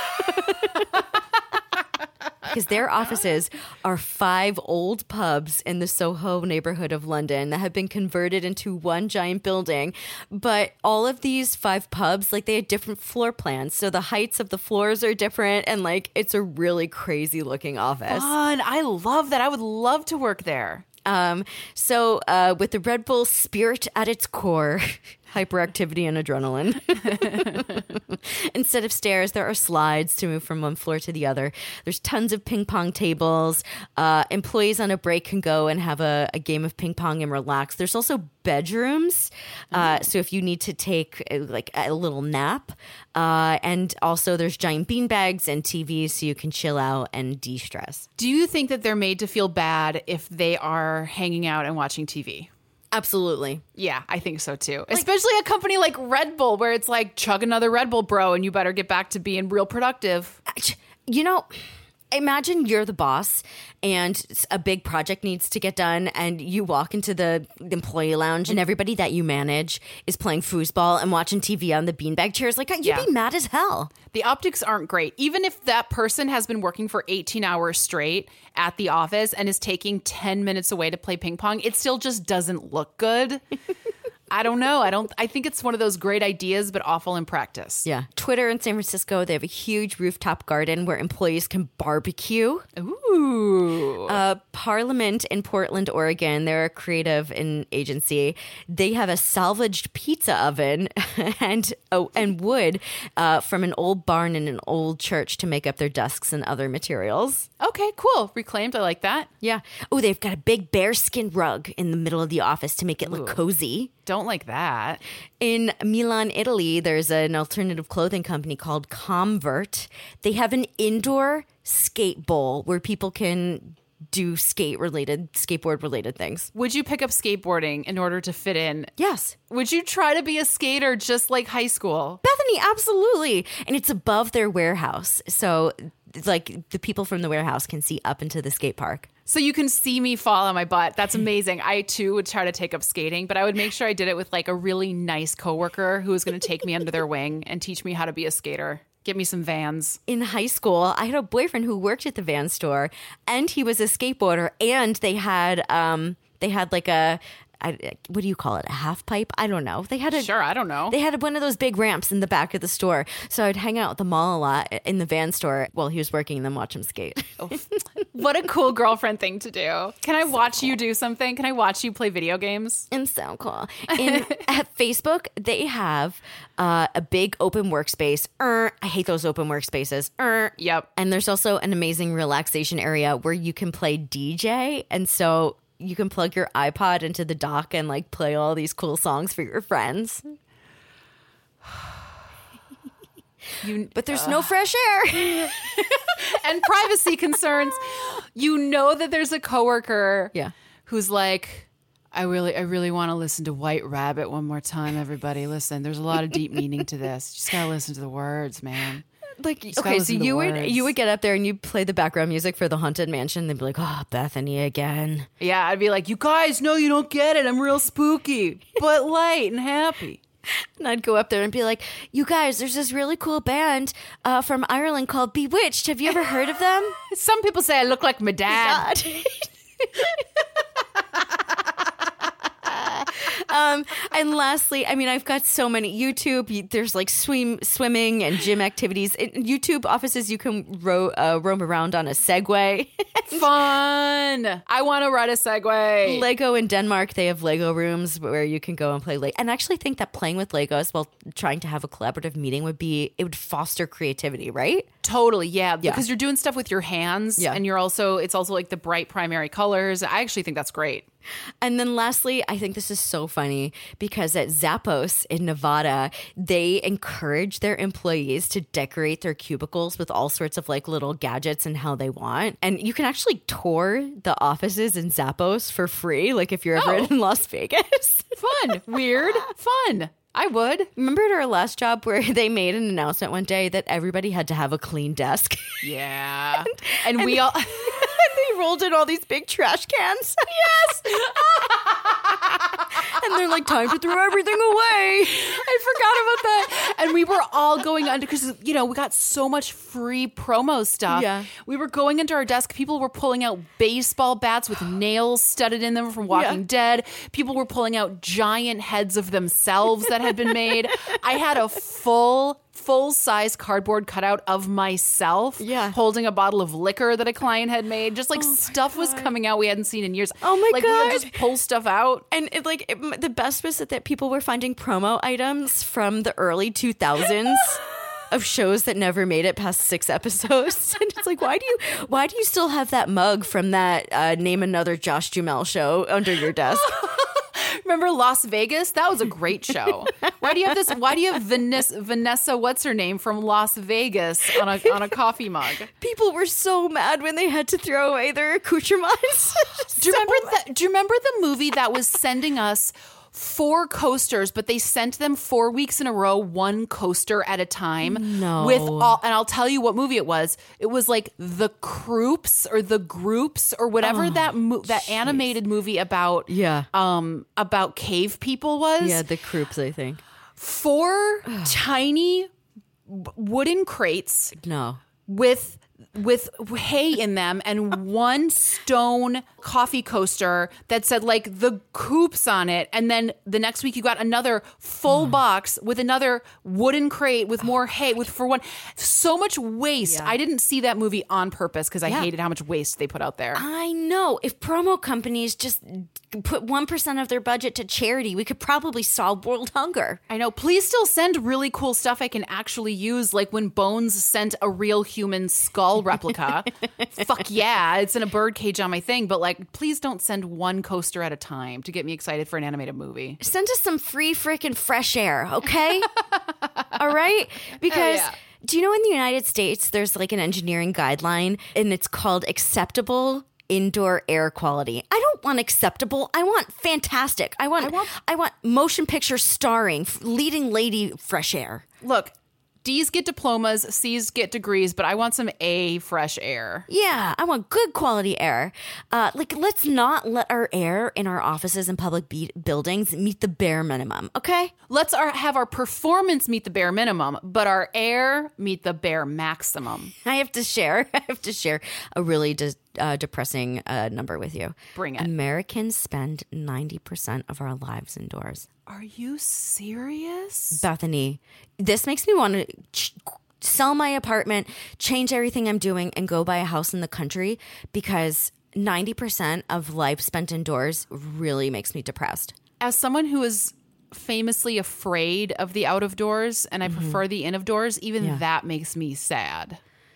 Because their offices are five old pubs in the Soho neighborhood of London that have been converted into one giant building. But all of these five pubs, like, they have different floor plans. So the heights of the floors are different, and like, it's a really crazy looking office. Fun. I love that. I would love to work there. Um, so uh, with the Red Bull spirit at its core, Hyperactivity and adrenaline. Instead of stairs, there are slides to move from one floor to the other. There's tons of ping pong tables. Uh, employees on a break can go and have a, a game of ping pong and relax. There's also bedrooms. Uh, so if you need to take uh, like a little nap. Uh, and also there's giant bean bags and T Vs so you can chill out and de-stress. Do you think that they're made to feel bad if they are hanging out and watching T V? Absolutely. Yeah, I think so too. Like, especially a company like Red Bull where it's like, chug another Red Bull, bro, and you better get back to being real productive. You know, imagine you're the boss and a big project needs to get done and you walk into the employee lounge and everybody that you manage is playing foosball and watching T V on the beanbag chairs. Like, you'd Yeah. be mad as hell. The optics aren't great. Even if that person has been working for eighteen hours straight at the office and is taking ten minutes away to play ping pong, it still just doesn't look good. I don't know. I don't. I think it's one of those great ideas, but awful in practice. Yeah. Twitter in San Francisco, they have a huge rooftop garden where employees can barbecue. Ooh. Uh, Parliament in Portland, Oregon, they're a creative in agency. They have a salvaged pizza oven and oh, and wood uh, from an old barn in an old church to make up their desks and other materials. Okay, cool. Reclaimed. I like that. Yeah. Oh, they've got a big bearskin rug in the middle of the office to make it look cozy. Don't like that. In Milan, Italy, there's an alternative clothing company called Convert. They have an indoor skate bowl where people can do skate-related, skateboard-related things. Would you pick up skateboarding in order to fit in? Yes. Would you try to be a skater just like high school? Bethany, absolutely. And it's above their warehouse. So, like, the people from the warehouse can see up into the skate park. So you can see me fall on my butt. That's amazing. I, too, would try to take up skating, but I would make sure I did it with, like, a really nice coworker who was going to take me under their wing and teach me how to be a skater. Get me some Vans. In high school, I had a boyfriend who worked at the Van store, and he was a skateboarder, and they had um they had like a I, what do you call it? A half pipe? I don't know. They had a Sure, I don't know. They had one of those big ramps in the back of the store, so I'd hang out at the mall a lot in the Van store while he was working, and then watch him skate. What a cool girlfriend thing to do. Can I watch you do something? Can I watch you play video games? And so cool. In, at Facebook, they have uh, a big open workspace. Er, I hate those open workspaces. Er. Yep. And there's also an amazing relaxation area where you can play D J. And so you can plug your iPod into the dock and like play all these cool songs for your friends. You, But there's uh. no fresh air. And privacy concerns. You know that there's a coworker Yeah. who's like, I really, I really want to listen to White Rabbit one more time, everybody. Listen, there's a lot of deep meaning to this. You just gotta listen to the words, man. Like, Just okay, gotta so listen to you would words. you would get up there and you play the background music for the Haunted Mansion. They'd be like, "Oh, Bethany again." Yeah, I'd be like, you guys know you don't get it. I'm real spooky, but light and happy. And I'd go up there and be like, "You guys, there's this really cool band uh, from Ireland called Bewitched. Have you ever heard of them?" Some people say I look like my dad. um, and lastly, I mean, I've got so many YouTube. you- There's like swim, swimming and gym activities. In YouTube offices, you can ro- uh, roam around on a Segway. Fun. I want to ride a Segway. Lego in Denmark, they have Lego rooms where you can go and play Lego. And I actually think that playing with Legos while trying to have a collaborative meeting would be, it would foster creativity, right? Totally, yeah, Yeah. because you're doing stuff with your hands, Yeah. and you're also, it's also like the bright primary colors. I actually think that's great. And then lastly, I think this is so funny because at Zappos in Nevada, they encourage their employees to decorate their cubicles with all sorts of like little gadgets and how they want. And you can actually tour the offices in Zappos for free, like if you're ever Oh. in Las Vegas. Fun, weird, fun. I would. Remember at our last job where they made an announcement one day that everybody had to have a clean desk? Yeah. and, and we all... They rolled in all these big trash cans. Yes. And they're like, time to throw everything away. I forgot about that. And we were all going under, because, you know, we got so much free promo stuff. Yeah. We were going under our desk. People were pulling out baseball bats with nails studded in them from Walking Yeah. Dead. People were pulling out giant heads of themselves that had been made. I had a full full-size cardboard cutout of myself Yeah. holding a bottle of liquor that a client had made. Just like Oh my stuff was God. coming out we hadn't seen in years. Oh my like, we God. would just pull stuff out. And it, like it, the best was that, that people were finding promo items from the early two thousands of shows that never made it past six episodes. And it's like, why do you why do you still have that mug from that uh, Name Another Josh Duhamel show under your desk? Remember Las Vegas? That was a great show. Why do you have this? Why do you have Vanessa, Vanessa what's her name from Las Vegas on a on a coffee mug? People were so mad when they had to throw away their accoutrements. Do you remember that? Do you remember the movie that was sending us four coasters, but they sent them four weeks in a row, one coaster at a time? No. With all, and I'll tell you what movie it was. It was like The Croops or The Groups or whatever Oh, that mo- that geez. animated movie about Yeah. um about cave people was. Yeah, the Croops, I think. Four tiny w- wooden crates No. with with hay in them and one stone coffee coaster that said like the Coops on it, and then the next week you got another full box with another wooden crate with more hay with for one. So much waste. Yeah. I didn't see that movie on purpose because I Yeah. hated how much waste they put out there. I know. If promo companies just put one percent of their budget to charity, we could probably solve world hunger. I know. Please still send really cool stuff I can actually use, like when Bones sent a real human skull replica. Fuck yeah, it's in a bird cage on my thing. But like, please don't send one coaster at a time to get me excited for an animated movie. Send us some free freaking fresh air, okay? All right? Because yeah. do you know in the United States there's like an engineering guideline and it's called acceptable indoor air quality. I don't want acceptable. I want fantastic. I want I want, I want motion picture starring f- leading lady fresh air. Look, D's get diplomas, C's get degrees, but I want some A fresh air. Yeah, I want good quality air. Uh, like, let's not let our air in our offices and public be- buildings meet the bare minimum, okay? Let's our, have our performance meet the bare minimum, but our air meet the bare maximum. I have to share. I have to share a really de- uh, depressing uh, number with you. Bring it. Americans spend ninety percent of our lives indoors. Are you serious? Bethany, this makes me want to ch- sell my apartment, change everything I'm doing, and go buy a house in the country because ninety percent of life spent indoors really makes me depressed. As someone who is famously afraid of the out of doors and I prefer the in of doors, even Yeah. that makes me sad.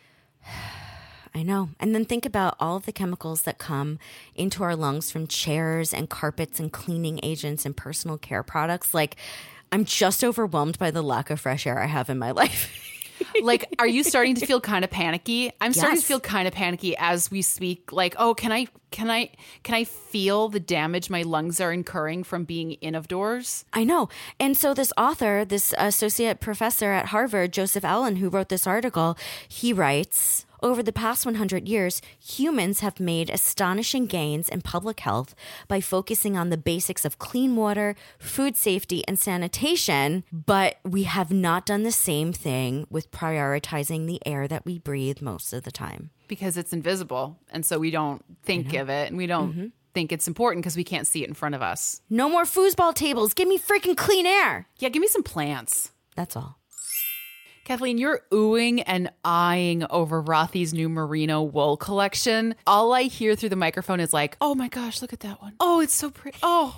I know. And then think about all of the chemicals that come into our lungs from chairs and carpets and cleaning agents and personal care products. Like, I'm just overwhelmed by the lack of fresh air I have in my life. Like, are you starting to feel kind of panicky? I'm starting to Yes. feel kind of panicky as we speak. Like, oh, can I, can I, can I feel the damage my lungs are incurring from being in of doors? I know. And so this author, this associate professor at Harvard, Joseph Allen, who wrote this article, he writes, over the past one hundred years, humans have made astonishing gains in public health by focusing on the basics of clean water, food safety, and sanitation, but we have not done the same thing with prioritizing the air that we breathe most of the time. Because it's invisible. And so we don't think of it and we don't Mm-hmm. think it's important because we can't see it in front of us. No more foosball tables. Give me freaking clean air. Yeah, give me some plants. That's all. Kathleen, you're oohing and eyeing over Rothy's new merino wool collection. All I hear through the microphone is like, oh my gosh, look at that one. Oh, it's so pretty. Oh.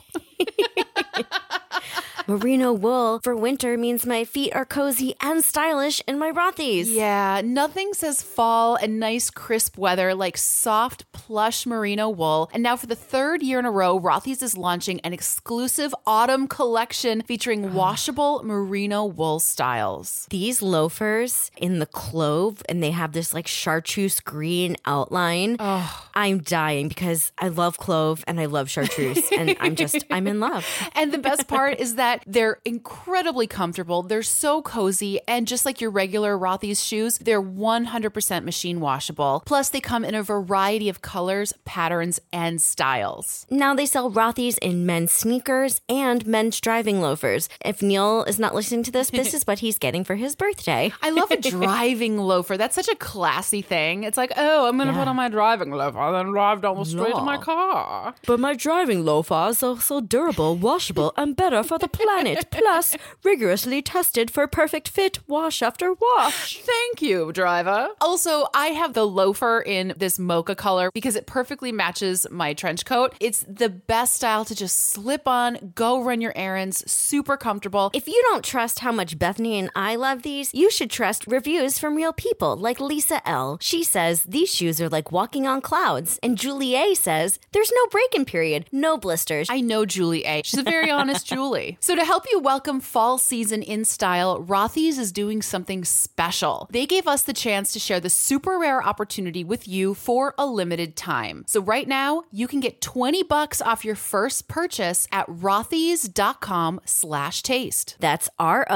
Merino wool for winter means my feet are cozy and stylish in my Rothy's. Yeah, nothing says fall and nice crisp weather like soft, plush merino wool. And now for the third year in a row, Rothy's is launching an exclusive autumn collection featuring washable merino wool styles. These loafers in the clove, and they have this like chartreuse green outline. I'm dying because I love clove and I love chartreuse, and I'm just, I'm in love. And the best part is that they're incredibly comfortable. They're so cozy. And just like your regular Rothy's shoes, they're one hundred percent machine washable. Plus, they come in a variety of colors, patterns, and styles. Now they sell Rothy's in men's sneakers and men's driving loafers. If Neil is not listening to this, this is what he's getting for his birthday. I love a driving loafer. That's such a classy thing. It's like, oh, I'm going to Yeah. put on my driving loafer and then drive down the street to my No. car. But my driving loafers are so durable, washable, and better for the planet. planet. Plus, rigorously tested for perfect fit wash after wash. Thank you, driver. Also, I have the loafer in this mocha color because it perfectly matches my trench coat. It's the best style to just slip on, go run your errands, super comfortable. If you don't trust how much Bethany and I love these, you should trust reviews from real people like Lisa L. She says these shoes are like walking on clouds. And Julie A says there's no break-in period, no blisters. I know Julie A. She's a very honest Julie. So to help you welcome fall season in style, Rothy's is doing something special. They gave us the chance to share the super rare opportunity with you for a limited time. So right now, you can get twenty bucks off your first purchase at rothys.com slash taste. That's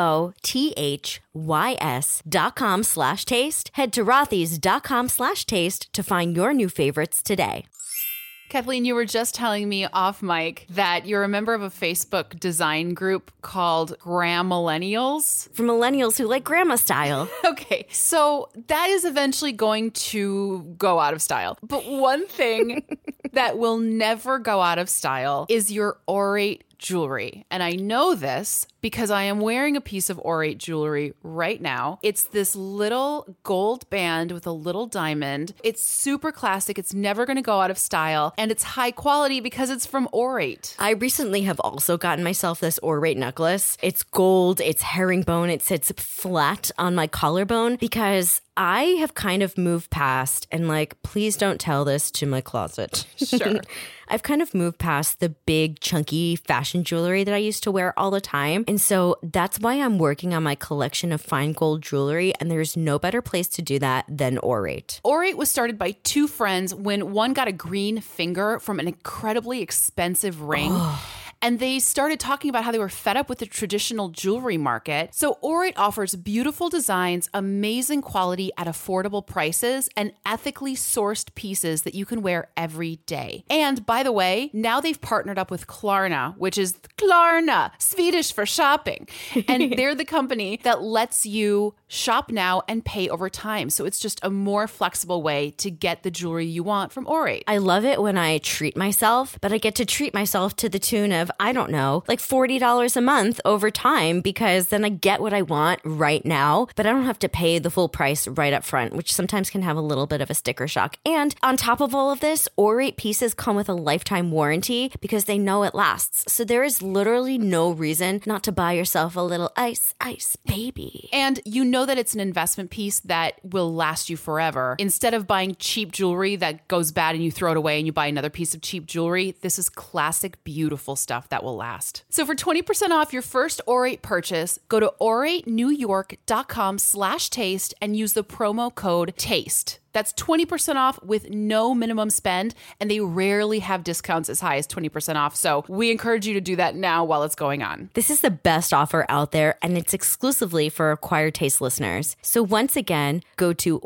R-O-T-H-Y-S dot com slash taste. Head to rothys.com slash taste to find your new favorites today. Kathleen, you were just telling me off mic that you're a member of a Facebook design group called Gram Millennials. For millennials who like grandma style. Okay, so that is eventually going to go out of style. But one thing that will never go out of style is your orate jewelry. And I know this because I am wearing a piece of orate jewelry right now. It's this little gold band with a little diamond. It's super classic. It's never going to go out of style. And it's high quality because it's from Orate. I recently have also gotten myself this Orate necklace. It's gold. It's herringbone. It sits flat on my collarbone because I have kind of moved past, and like, please don't tell this to my closet. Sure. I've kind of moved past the big, chunky fashion jewelry that I used to wear all the time. And so that's why I'm working on my collection of fine gold jewelry. And there's no better place to do that than Orate. Orate was started by two friends when one got a green finger from an incredibly expensive ring. And they started talking about how they were fed up with the traditional jewelry market. So Orate offers beautiful designs, amazing quality at affordable prices, and ethically sourced pieces that you can wear every day. And by the way, now they've partnered up with Klarna, which is Klarna, Swedish for shopping. And they're the company that lets you shop now and pay over time. So it's just a more flexible way to get the jewelry you want from Orate. I love it when I treat myself, but I get to treat myself to the tune of, I don't know, like forty dollars a month over time, because then I get what I want right now, but I don't have to pay the full price right up front, which sometimes can have a little bit of a sticker shock. And on top of all of this, Orate pieces come with a lifetime warranty because they know it lasts. So there is literally no reason not to buy yourself a little ice, ice baby. And you know that it's an investment piece that will last you forever. Instead of buying cheap jewelry that goes bad and you throw it away and you buy another piece of cheap jewelry, this is classic, beautiful stuff that will last. So for twenty percent off your first Orate purchase, go to oratenewyork.com slash taste and use the promo code TASTE. That's twenty percent off with no minimum spend, and they rarely have discounts as high as twenty percent off. So we encourage you to do that now while it's going on. This is the best offer out there, and it's exclusively for Acquired Taste listeners. So once again, go to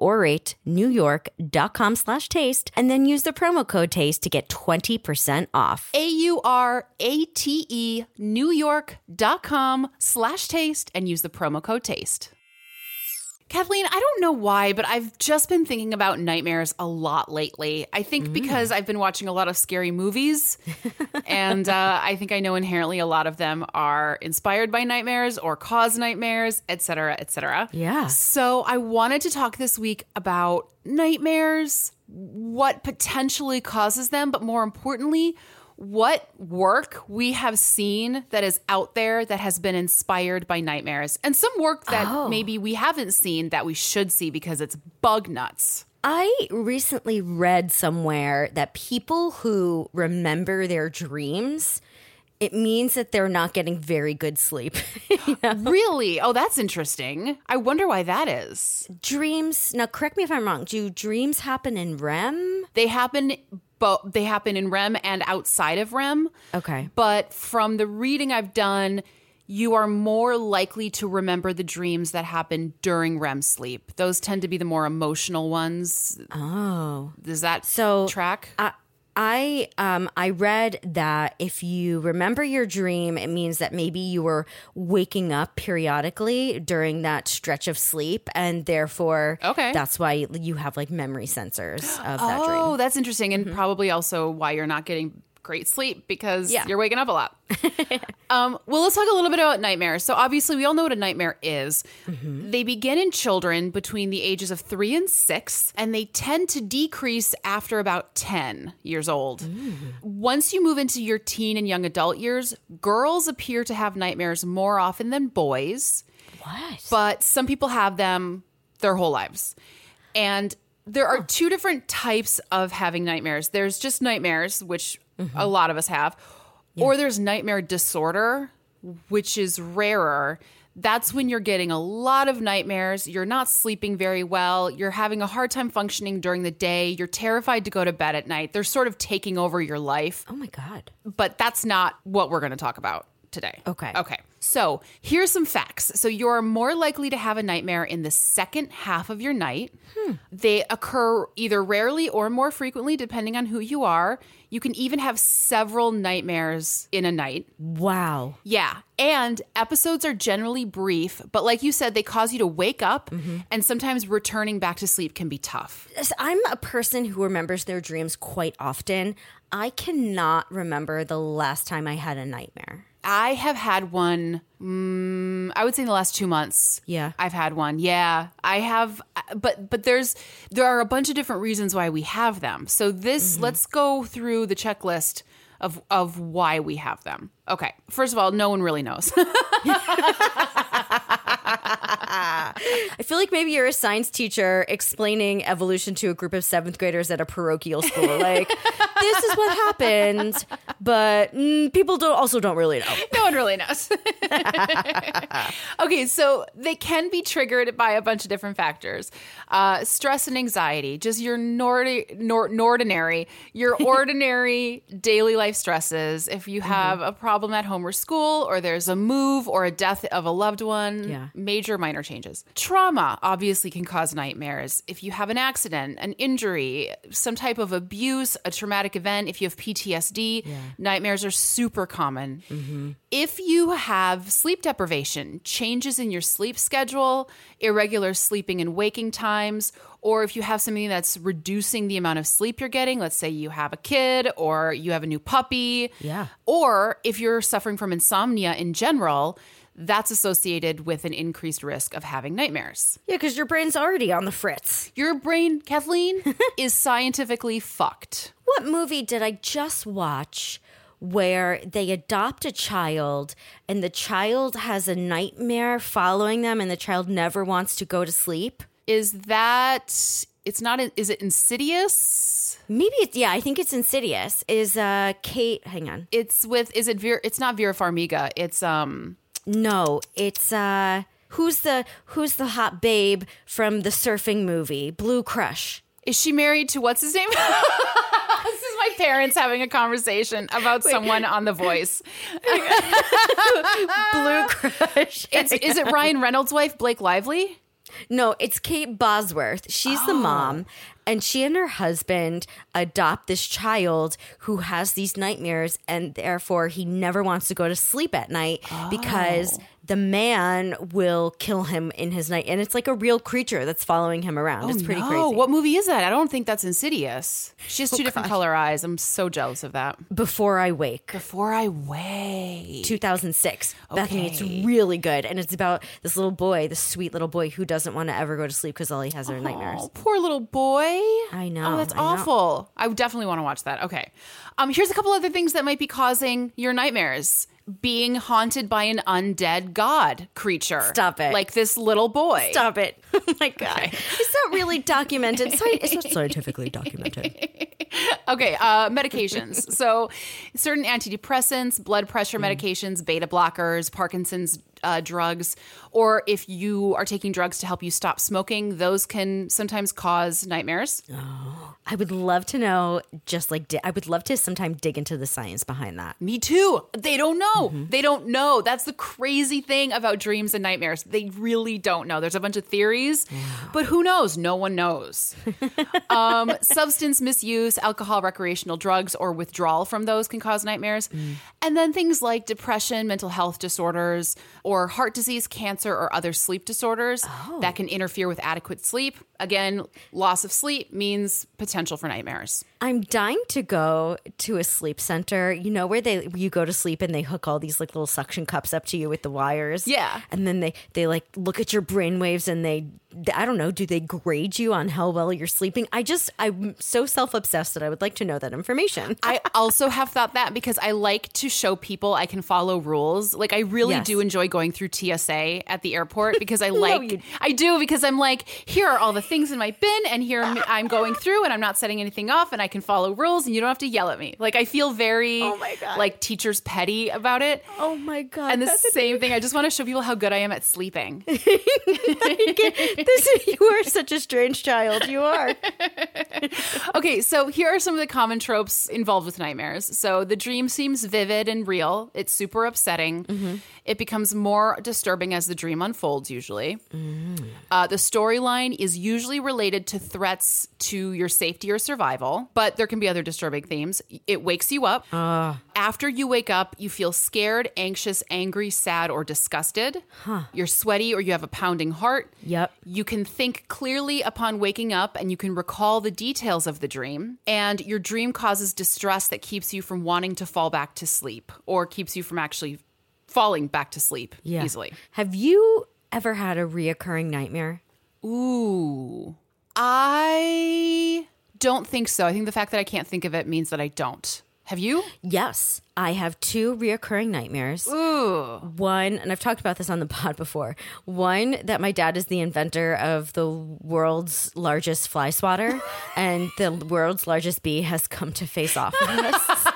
oratenewyork.com slash taste and then use the promo code TASTE to get twenty percent off. A-U-R-A-T-E newyork.com slash taste and use the promo code TASTE. Kathleen, I don't know why, but I've just been thinking about nightmares a lot lately. I think mm. because I've been watching a lot of scary movies, and uh, I think I know inherently a lot of them are inspired by nightmares or cause nightmares, et cetera, et cetera. Yeah. So I wanted to talk this week about nightmares, what potentially causes them, but more importantly, what work we have seen that is out there that has been inspired by nightmares, and some work that oh. maybe we haven't seen that we should see because it's bug nuts. I recently read somewhere that people who remember their dreams, it means that they're not getting very good sleep. You know? Really? Oh, that's interesting. I wonder why that is. Dreams, now correct me if I'm wrong, do dreams happen in R E M? They happen But they happen in R E M and outside of R E M. Okay. But from the reading I've done, you are more likely to remember the dreams that happen during R E M sleep. Those tend to be the more emotional ones. Oh. Does that so, track? I, I um I read that if you remember your dream, it means that maybe you were waking up periodically during that stretch of sleep, and therefore okay. that's why you have like memory sensors of that dream. Oh, that's interesting, and mm-hmm. probably also why you're not getting great sleep because Yeah. you're waking up a lot. um, well, let's talk a little bit about nightmares. So obviously we all know what a nightmare is. Mm-hmm. They begin in children between the ages of three and six, and they tend to decrease after about ten years old. Mm. Once you move into your teen and young adult years, girls appear to have nightmares more often than boys. What? But some people have them their whole lives. And there are two different types of having nightmares. There's just nightmares, which mm-hmm. a lot of us have, yeah. or there's nightmare disorder, which is rarer. That's when you're getting a lot of nightmares. You're not sleeping very well. You're having a hard time functioning during the day. You're terrified to go to bed at night. They're sort of taking over your life. Oh my God. But that's not what we're going to talk about today. Okay. Okay. So here's some facts. So you're more likely to have a nightmare in the second half of your night. Hmm. They occur either rarely or more frequently, depending on who you are. You can even have several nightmares in a night. Wow. Yeah. And episodes are generally brief, but like you said, they cause you to wake up, mm-hmm. and sometimes returning back to sleep can be tough. I'm a person who remembers their dreams quite often. I cannot remember the last time I had a nightmare. I have had one, um, I would say in the last two months. Yeah. I've had one. Yeah, I have. But but there's there are a bunch of different reasons why we have them. So this, mm-hmm. let's go through the checklist of, of why we have them. Okay. First of all, no one really knows. I feel like maybe you're a science teacher explaining evolution to a group of seventh graders at a parochial school. Like, this is what happened, but mm, people don't also don't really know. No one really knows. Okay, so they can be triggered by a bunch of different factors. Uh, stress and anxiety, just your nordi- nor- nordinary, your ordinary daily life stresses. If you have mm-hmm. a problem at home or school, or there's a move or a death of a loved one, yeah. major, minor changes. Trauma obviously can cause nightmares. If you have an accident, an injury, some type of abuse, a traumatic event, if you have P T S D, yeah. nightmares are super common. Mm-hmm. If you have sleep deprivation, changes in your sleep schedule, irregular sleeping and waking times, or if you have something that's reducing the amount of sleep you're getting, let's say you have a kid or you have a new puppy, yeah. or if you're suffering from insomnia in general, that's associated with an increased risk of having nightmares. Yeah, because your brain's already on the fritz. Your brain, Kathleen, is scientifically fucked. What movie did I just watch where they adopt a child and the child has a nightmare following them and the child never wants to go to sleep? Is that, it's not, is it Insidious? Maybe it's, yeah, I think it's Insidious. Is uh, Kate, hang on. It's with, is it, Vera, it's not Vera Farmiga. It's, um... No, it's, uh, who's the, who's the hot babe from the surfing movie, Blue Crush? Is she married to, what's his name? This is my parents having a conversation about Wait. someone on The Voice. Blue Crush. It's, is it Ryan Reynolds' wife, Blake Lively? No, it's Kate Bosworth. She's oh. the mom, and she and her husband adopt this child who has these nightmares, and therefore he never wants to go to sleep at night oh. because the man will kill him in his night. And it's like a real creature that's following him around. Oh, it's pretty no. crazy. What movie is that? I don't think that's Insidious. She has two oh, different gosh. color eyes. I'm so jealous of that. Before I Wake. Before I Wake. two thousand six. Okay. Bethany, it's really good. And it's about this little boy, this sweet little boy who doesn't want to ever go to sleep because all he has are oh, nightmares. Poor little boy. I know. Oh, that's I know. awful. I definitely want to watch that. Okay. Um, here's a couple other things that might be causing your nightmares. Being haunted by an undead god creature. Stop it. Like this little boy. Stop it. Oh my God. Okay. It's not really documented. It's not scientifically documented. Okay, uh, medications. So certain antidepressants, blood pressure mm. medications, beta blockers, Parkinson's uh, drugs, or if you are taking drugs to help you stop smoking, those can sometimes cause nightmares. Oh, I would love to know, just like, di- I would love to sometime dig into the science behind that. Me too. They don't know. Mm-hmm. They don't know. That's the crazy thing about dreams and nightmares. They really don't know. There's a bunch of theories, yeah. but who knows? No one knows. um, substance misuse, alcohol, recreational drugs, or withdrawal from those can cause nightmares. Mm. And then things like depression, mental health disorders, or or heart disease, cancer, or other sleep disorders Oh. that can interfere with adequate sleep. Again, loss of sleep means potential for nightmares. I'm dying to go to a sleep center, you know, where they you go to sleep and they hook all these like little suction cups up to you with the wires. Yeah. And then they, they like look at your brain waves and they, I don't know, do they grade you on how well you're sleeping? I just, I'm so self-obsessed that I would like to know that information. I also have thought that because I like to show people I can follow rules. Like I really Yes. do enjoy going through T S A at the airport because I like, I do because I'm like, here are all the things in my bin and here I'm, I'm going through and I'm not setting anything off and I can follow rules and you don't have to yell at me. Like I feel very Oh my God. like teacher's petty about it. Oh my God. And the same thing, I just want to show people how good I am at sleeping. this, you are such a strange child. You are. Okay, so here are some of the common tropes involved with nightmares. So the dream seems vivid and real. It's super upsetting. Mm-hmm. It becomes more disturbing as the dream unfolds, usually. Mm. Uh, the storyline is usually related to threats to your safety or survival, but there can be other disturbing themes. It wakes you up. Uh. After you wake up, you feel scared, anxious, angry, sad, or disgusted. You're sweaty or you have a pounding heart. Yep. You can think clearly upon waking up and you can recall the details of the dream. And your dream causes distress that keeps you from wanting to fall back to sleep or keeps you from actually falling back to sleep Yeah. easily. Have you ever had a reoccurring nightmare? Ooh. I don't think so. I think the fact that I can't think of it means that I don't. Have you? Yes, I have two reoccurring nightmares. Ooh. One, and I've talked about this on the pod before. One, that my dad is the inventor of the world's largest fly swatter, and the world's largest bee has come to face off with us.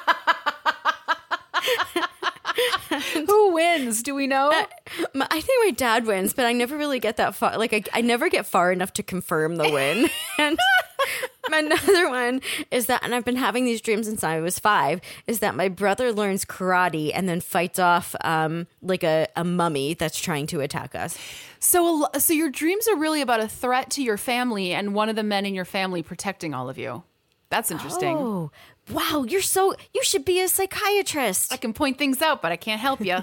Who wins? Do we know? My- I think my dad wins, but I never really get that far. Like, I, I never get far enough to confirm the win. And another one is that, and I've been having these dreams since I was five, is that my brother learns karate and then fights off um, like a, a mummy that's trying to attack us. So, a lo- so your dreams are really about a threat to your family and one of the men in your family protecting all of you. That's interesting. Oh, wow. You're so, you should be a psychiatrist. I can point things out, but I can't help you.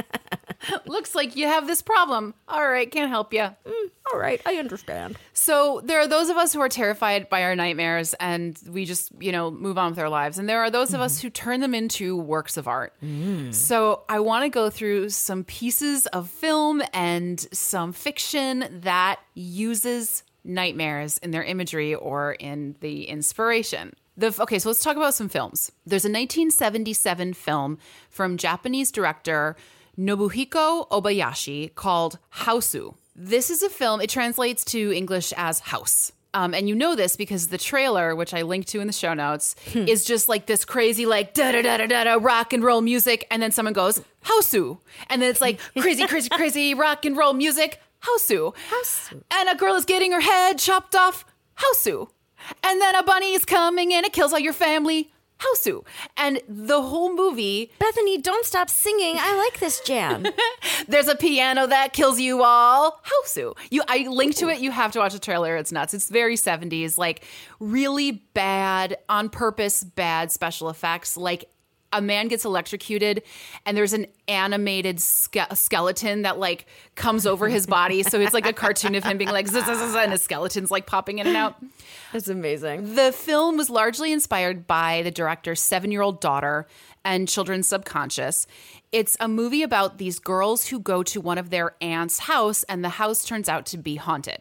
Looks like you have this problem. All right, can't help you. Mm, all right. I understand. So there are those of us who are terrified by our nightmares and we just, you know, move on with our lives. And there are those of us who turn them into works of art. Mm. So I want to go through some pieces of film and some fiction that uses nightmares in their imagery or in the inspiration. The, okay, so let's talk about some films. There's a nineteen seventy-seven film from Japanese director Nobuhiko Obayashi called Hausu. This is a film, it translates to English as house. Um, and you know this because the trailer, which I linked to in the show notes, is just like this crazy, like, da-da-da-da-da, rock and roll music. And then someone goes, Hausu. And then it's like crazy, crazy, crazy rock and roll music, Hausu. Hausu. And a girl is getting her head chopped off, Hausu. And then a bunny is coming and it kills all your family, Hausu. And the whole movie, Bethany, don't stop singing. I like this jam. there's a piano that kills you all, Hausu. You, I linked to it. You have to watch the trailer. It's nuts. It's very seventies, like really bad, on purpose, bad special effects. Like a man gets electrocuted and there's an animated ske- skeleton that like comes over his body. So it's like a cartoon of him being like, zzz, zzz, zzz, and his skeleton's like popping in and out. That's amazing. The film was largely inspired by the director's seven-year-old daughter and children's subconscious. It's a movie about these girls who go to one of their aunt's house and the house turns out to be haunted.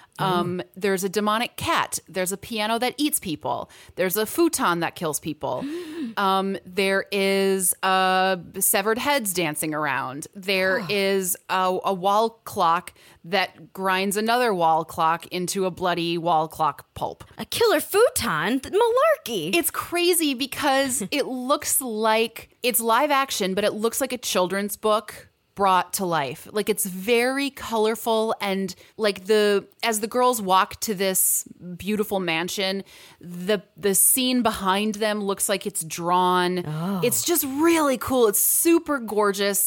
Um, there's a demonic cat. There's a piano that eats people. There's a futon that kills people. Um, there is uh, severed heads dancing around. There is a, a wall clock that grinds another wall clock into a bloody wall clock pulp. A killer futon? Malarkey. It's crazy because it looks like it's live action, but it looks like a children's book brought to life. Like it's very colorful and like the as the girls walk to this beautiful mansion, the the scene behind them looks like it's drawn. Oh. It's just really cool. It's super gorgeous.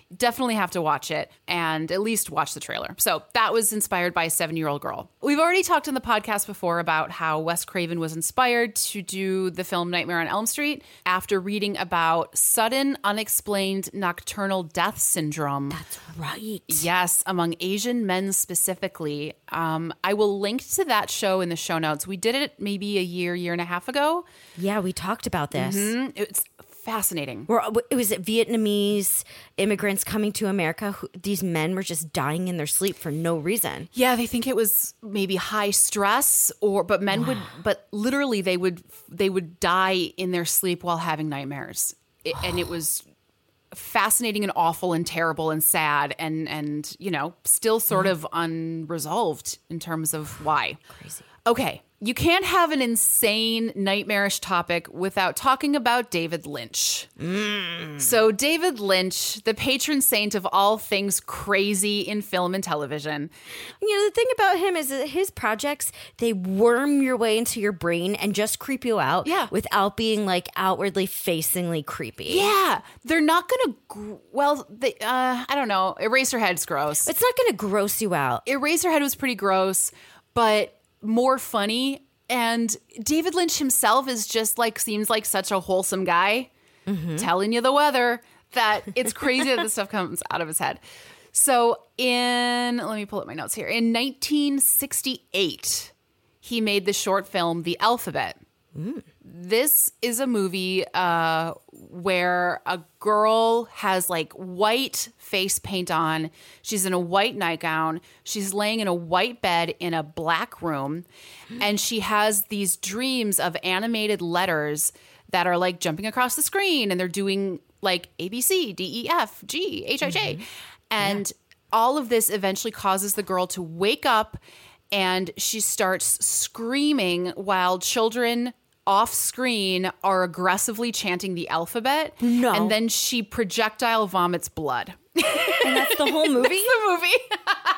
definitely have to watch it and at least watch the trailer. So that was inspired by a seven-year-old girl. We've already talked on the podcast before about how Wes Craven was inspired to do the film Nightmare on Elm Street after reading about sudden, unexplained nocturnal death syndrome. That's right. Yes, among Asian men specifically. Um, I will link to that show in the show notes. We did it maybe a year, year and a half ago. Yeah, we talked about this. Mm-hmm. It's fascinating. Where, was it Vietnamese immigrants coming to America? Who, these men were just dying in their sleep for no reason. Yeah, they think it was maybe high stress, or but men would, but literally they would they would die in their sleep while having nightmares, it, and it was fascinating and awful and terrible and sad and and you know still sort of unresolved in terms of why. Crazy. Okay. You can't have an insane, nightmarish topic without talking about David Lynch. Mm. So David Lynch, the patron saint of all things crazy in film and television. You know, the thing about him is that his projects, they worm your way into your brain and just creep you out yeah. without being like outwardly facingly creepy. Yeah. They're not going to, gr- well, they, uh, I don't know. Eraserhead's gross. It's not going to gross you out. Eraserhead was pretty gross, but more funny. And David Lynch himself is just like, seems like such a wholesome guy, mm-hmm. telling you the weather, that it's crazy that this stuff comes out of his head. So in, let me pull up my notes here. In nineteen sixty-eight, he made the short film The Alphabet. Mm. This is a movie uh, where a girl has like white face paint on. She's in a white nightgown. She's laying in a white bed in a black room. And she has these dreams of animated letters that are like jumping across the screen. And they're doing like A, B, C, D, E, F, G, H, I, J. Mm-hmm. And yeah. all of this eventually causes the girl to wake up, and she starts screaming while children off screen are aggressively chanting the alphabet. No. And then she projectile vomits blood. And that's the whole movie? That's the movie.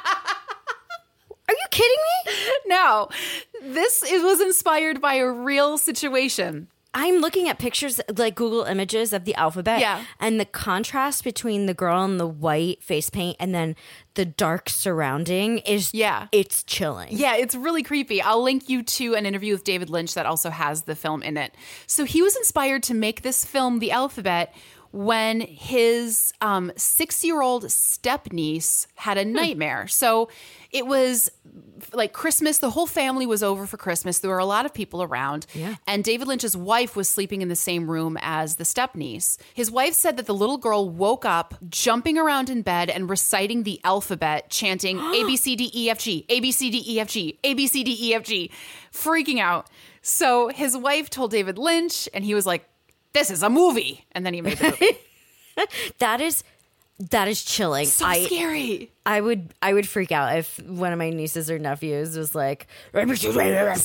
Are you kidding me? No. This it was inspired by a real situation. I'm looking at pictures, like Google images of the alphabet. Yeah. And the contrast between the girl in the white face paint and then the dark surrounding is, yeah. it's chilling. Yeah, it's really creepy. I'll link you to an interview with David Lynch that also has the film in it. So he was inspired to make this film, The Alphabet, when his um, six-year-old step-niece had a nightmare. So it was like Christmas. The whole family was over for Christmas. There were a lot of people around. Yeah. And David Lynch's wife was sleeping in the same room as the step-niece. His wife said that the little girl woke up jumping around in bed and reciting the alphabet, chanting A, B, C, D, E, F, G, A, B, C, D, E, F, G, A, B, C, D, E, F, G, freaking out. So his wife told David Lynch, and he was like, this is a movie. And then he made the movie. That is that is chilling. So I, scary. I would I would freak out if one of my nieces or nephews was like, so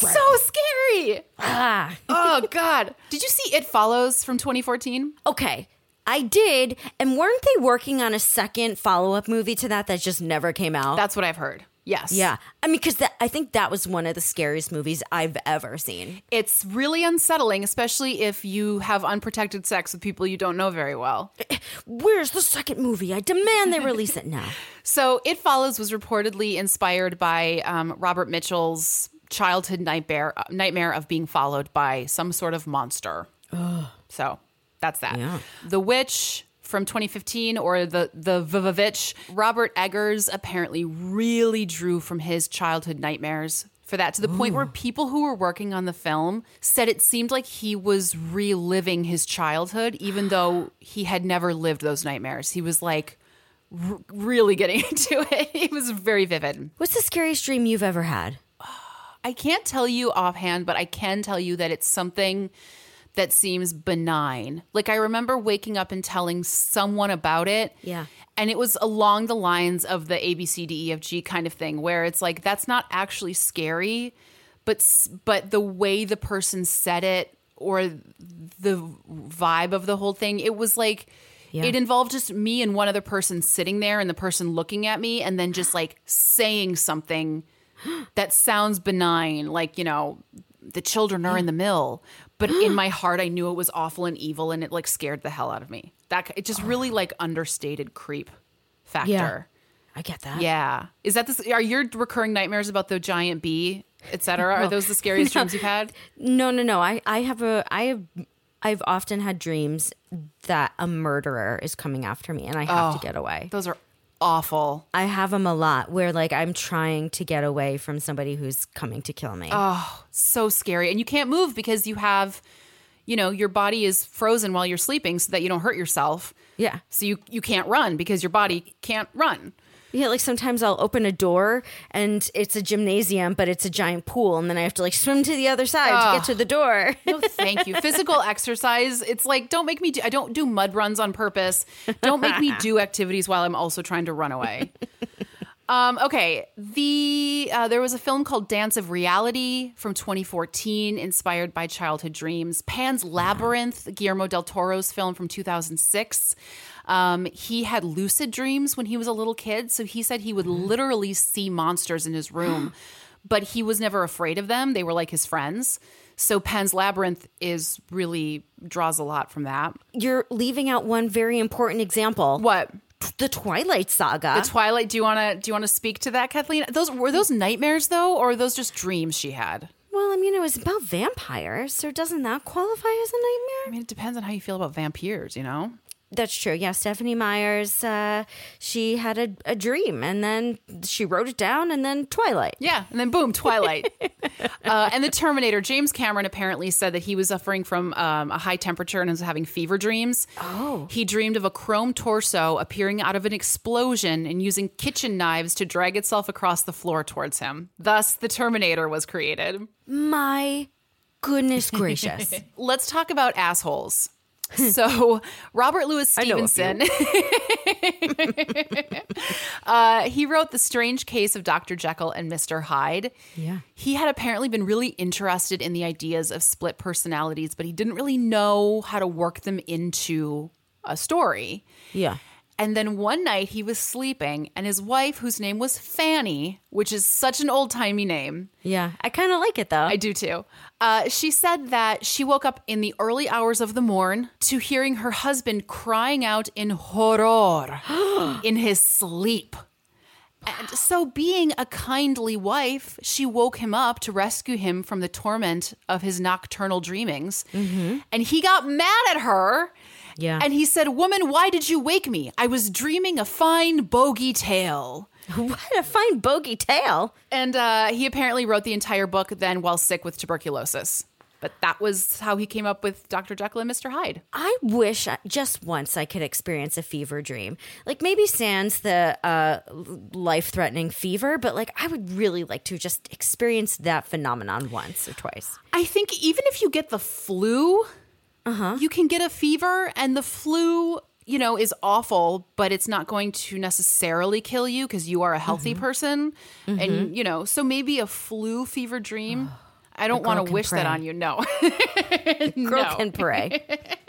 scary. Ah. Oh God. Did you see It Follows from twenty fourteen? Okay. I did. And weren't they working on a second follow-up movie to that that just never came out? That's what I've heard. Yes. Yeah. I mean, because I think that was one of the scariest movies I've ever seen. It's really unsettling, especially if you have unprotected sex with people you don't know very well. Where's the second movie? I demand they release it now. So It Follows was reportedly inspired by um, Robert Mitchell's childhood nightmare, nightmare of being followed by some sort of monster. Ugh. So that's that. Yeah. The Witch from twenty fifteen, or the the Vivavitch, Robert Eggers apparently really drew from his childhood nightmares for that, to the Ooh. point where people who were working on the film said it seemed like he was reliving his childhood, even though he had never lived those nightmares. He was like r- really getting into it. It was very vivid. What's the scariest dream you've ever had? I can't tell you offhand, but I can tell you that it's something that seems benign. Like, I remember waking up and telling someone about it. Yeah. And it was along the lines of the A, B, C, D, E, F, G kind of thing, where it's like, that's not actually scary, but but the way the person said it, or the vibe of the whole thing, it was like, yeah. it involved just me and one other person sitting there, and the person looking at me, and then just like saying something that sounds benign, like, you know, the children are in the mill. but in my heart, I knew it was awful and evil, and it like scared the hell out of me. That it just really like understated creep factor. Yeah. I get that. Yeah. Is that this? Are your recurring nightmares about the giant bee, et cetera? Are those the scariest No. dreams you've had? No, no, no. I, I have a, I have, I've often had dreams that a murderer is coming after me and I have Oh. to get away. Those are awful. I have them a lot where like I'm trying to get away from somebody who's coming to kill me. Oh, so scary. And you can't move because you have, you know, your body is frozen while you're sleeping so that you don't hurt yourself. Yeah. So you, you can't run because your body can't run. Yeah, like sometimes I'll open a door and it's a gymnasium, but it's a giant pool, and then I have to like swim to the other side Ugh. to get to the door. No, thank you. Physical exercise. It's like, don't make me do, I don't do mud runs on purpose. Don't make me do activities while I'm also trying to run away. Um, okay. The, uh, there was a film called Dance of Reality from twenty fourteen, inspired by childhood dreams. Pan's Labyrinth, Guillermo del Toro's film from two thousand six. Um, he had lucid dreams when he was a little kid. So he said he would literally see monsters in his room, but he was never afraid of them. They were like his friends. So Pan's Labyrinth is really draws a lot from that. You're leaving out one very important example. What? The Twilight Saga. The Twilight. Do you want to do you want to speak to that, Kathleen? Those were those nightmares though, or were those just dreams she had? Well, I mean, it was about vampires, so doesn't that qualify as a I nightmare? mean, it depends on how you feel about vampires, you know? That's true. Yeah, Stephanie Myers, uh, she had a, a dream, and then she wrote it down, and then Twilight. Yeah, and then boom, Twilight. uh, and the Terminator, James Cameron apparently said that he was suffering from um, a high temperature and was having fever dreams. Oh. He dreamed of a chrome torso appearing out of an explosion and using kitchen knives to drag itself across the floor towards him. Thus, the Terminator was created. My goodness gracious. Let's talk about assholes. So Robert Louis I know a few. Stevenson, uh, he wrote The Strange Case of Doctor Jekyll and Mister Hyde. Yeah. He had apparently been really interested in the ideas of split personalities, but he didn't really know how to work them into a story. Yeah. And then one night he was sleeping and his wife, whose name was Fanny, which is such an old-timey name. Yeah. I kind of like it, though. I do too. Uh, she said that she woke up in the early hours of the morn to hearing her husband crying out in horror in his sleep. And so being a kindly wife, she woke him up to rescue him from the torment of his nocturnal dreamings. Mm-hmm. And he got mad at her. Yeah. And he said, "Woman, why did you wake me? I was dreaming a fine bogey tale." What a fine bogey tale. And uh, he apparently wrote the entire book then while sick with tuberculosis. But that was how he came up with Doctor Jekyll and Mister Hyde. I wish I, just once I could experience a fever dream. Like maybe sans the uh, life-threatening fever, but like I would really like to just experience that phenomenon once or twice. I think even if you get the flu, uh-huh. you can get a fever, and the flu, you know, is awful, but it's not going to necessarily kill you because you are a healthy mm-hmm. person. Mm-hmm. And, you know, so maybe a flu fever dream. I don't want to wish pray. that on you. No. Girl no. can pray.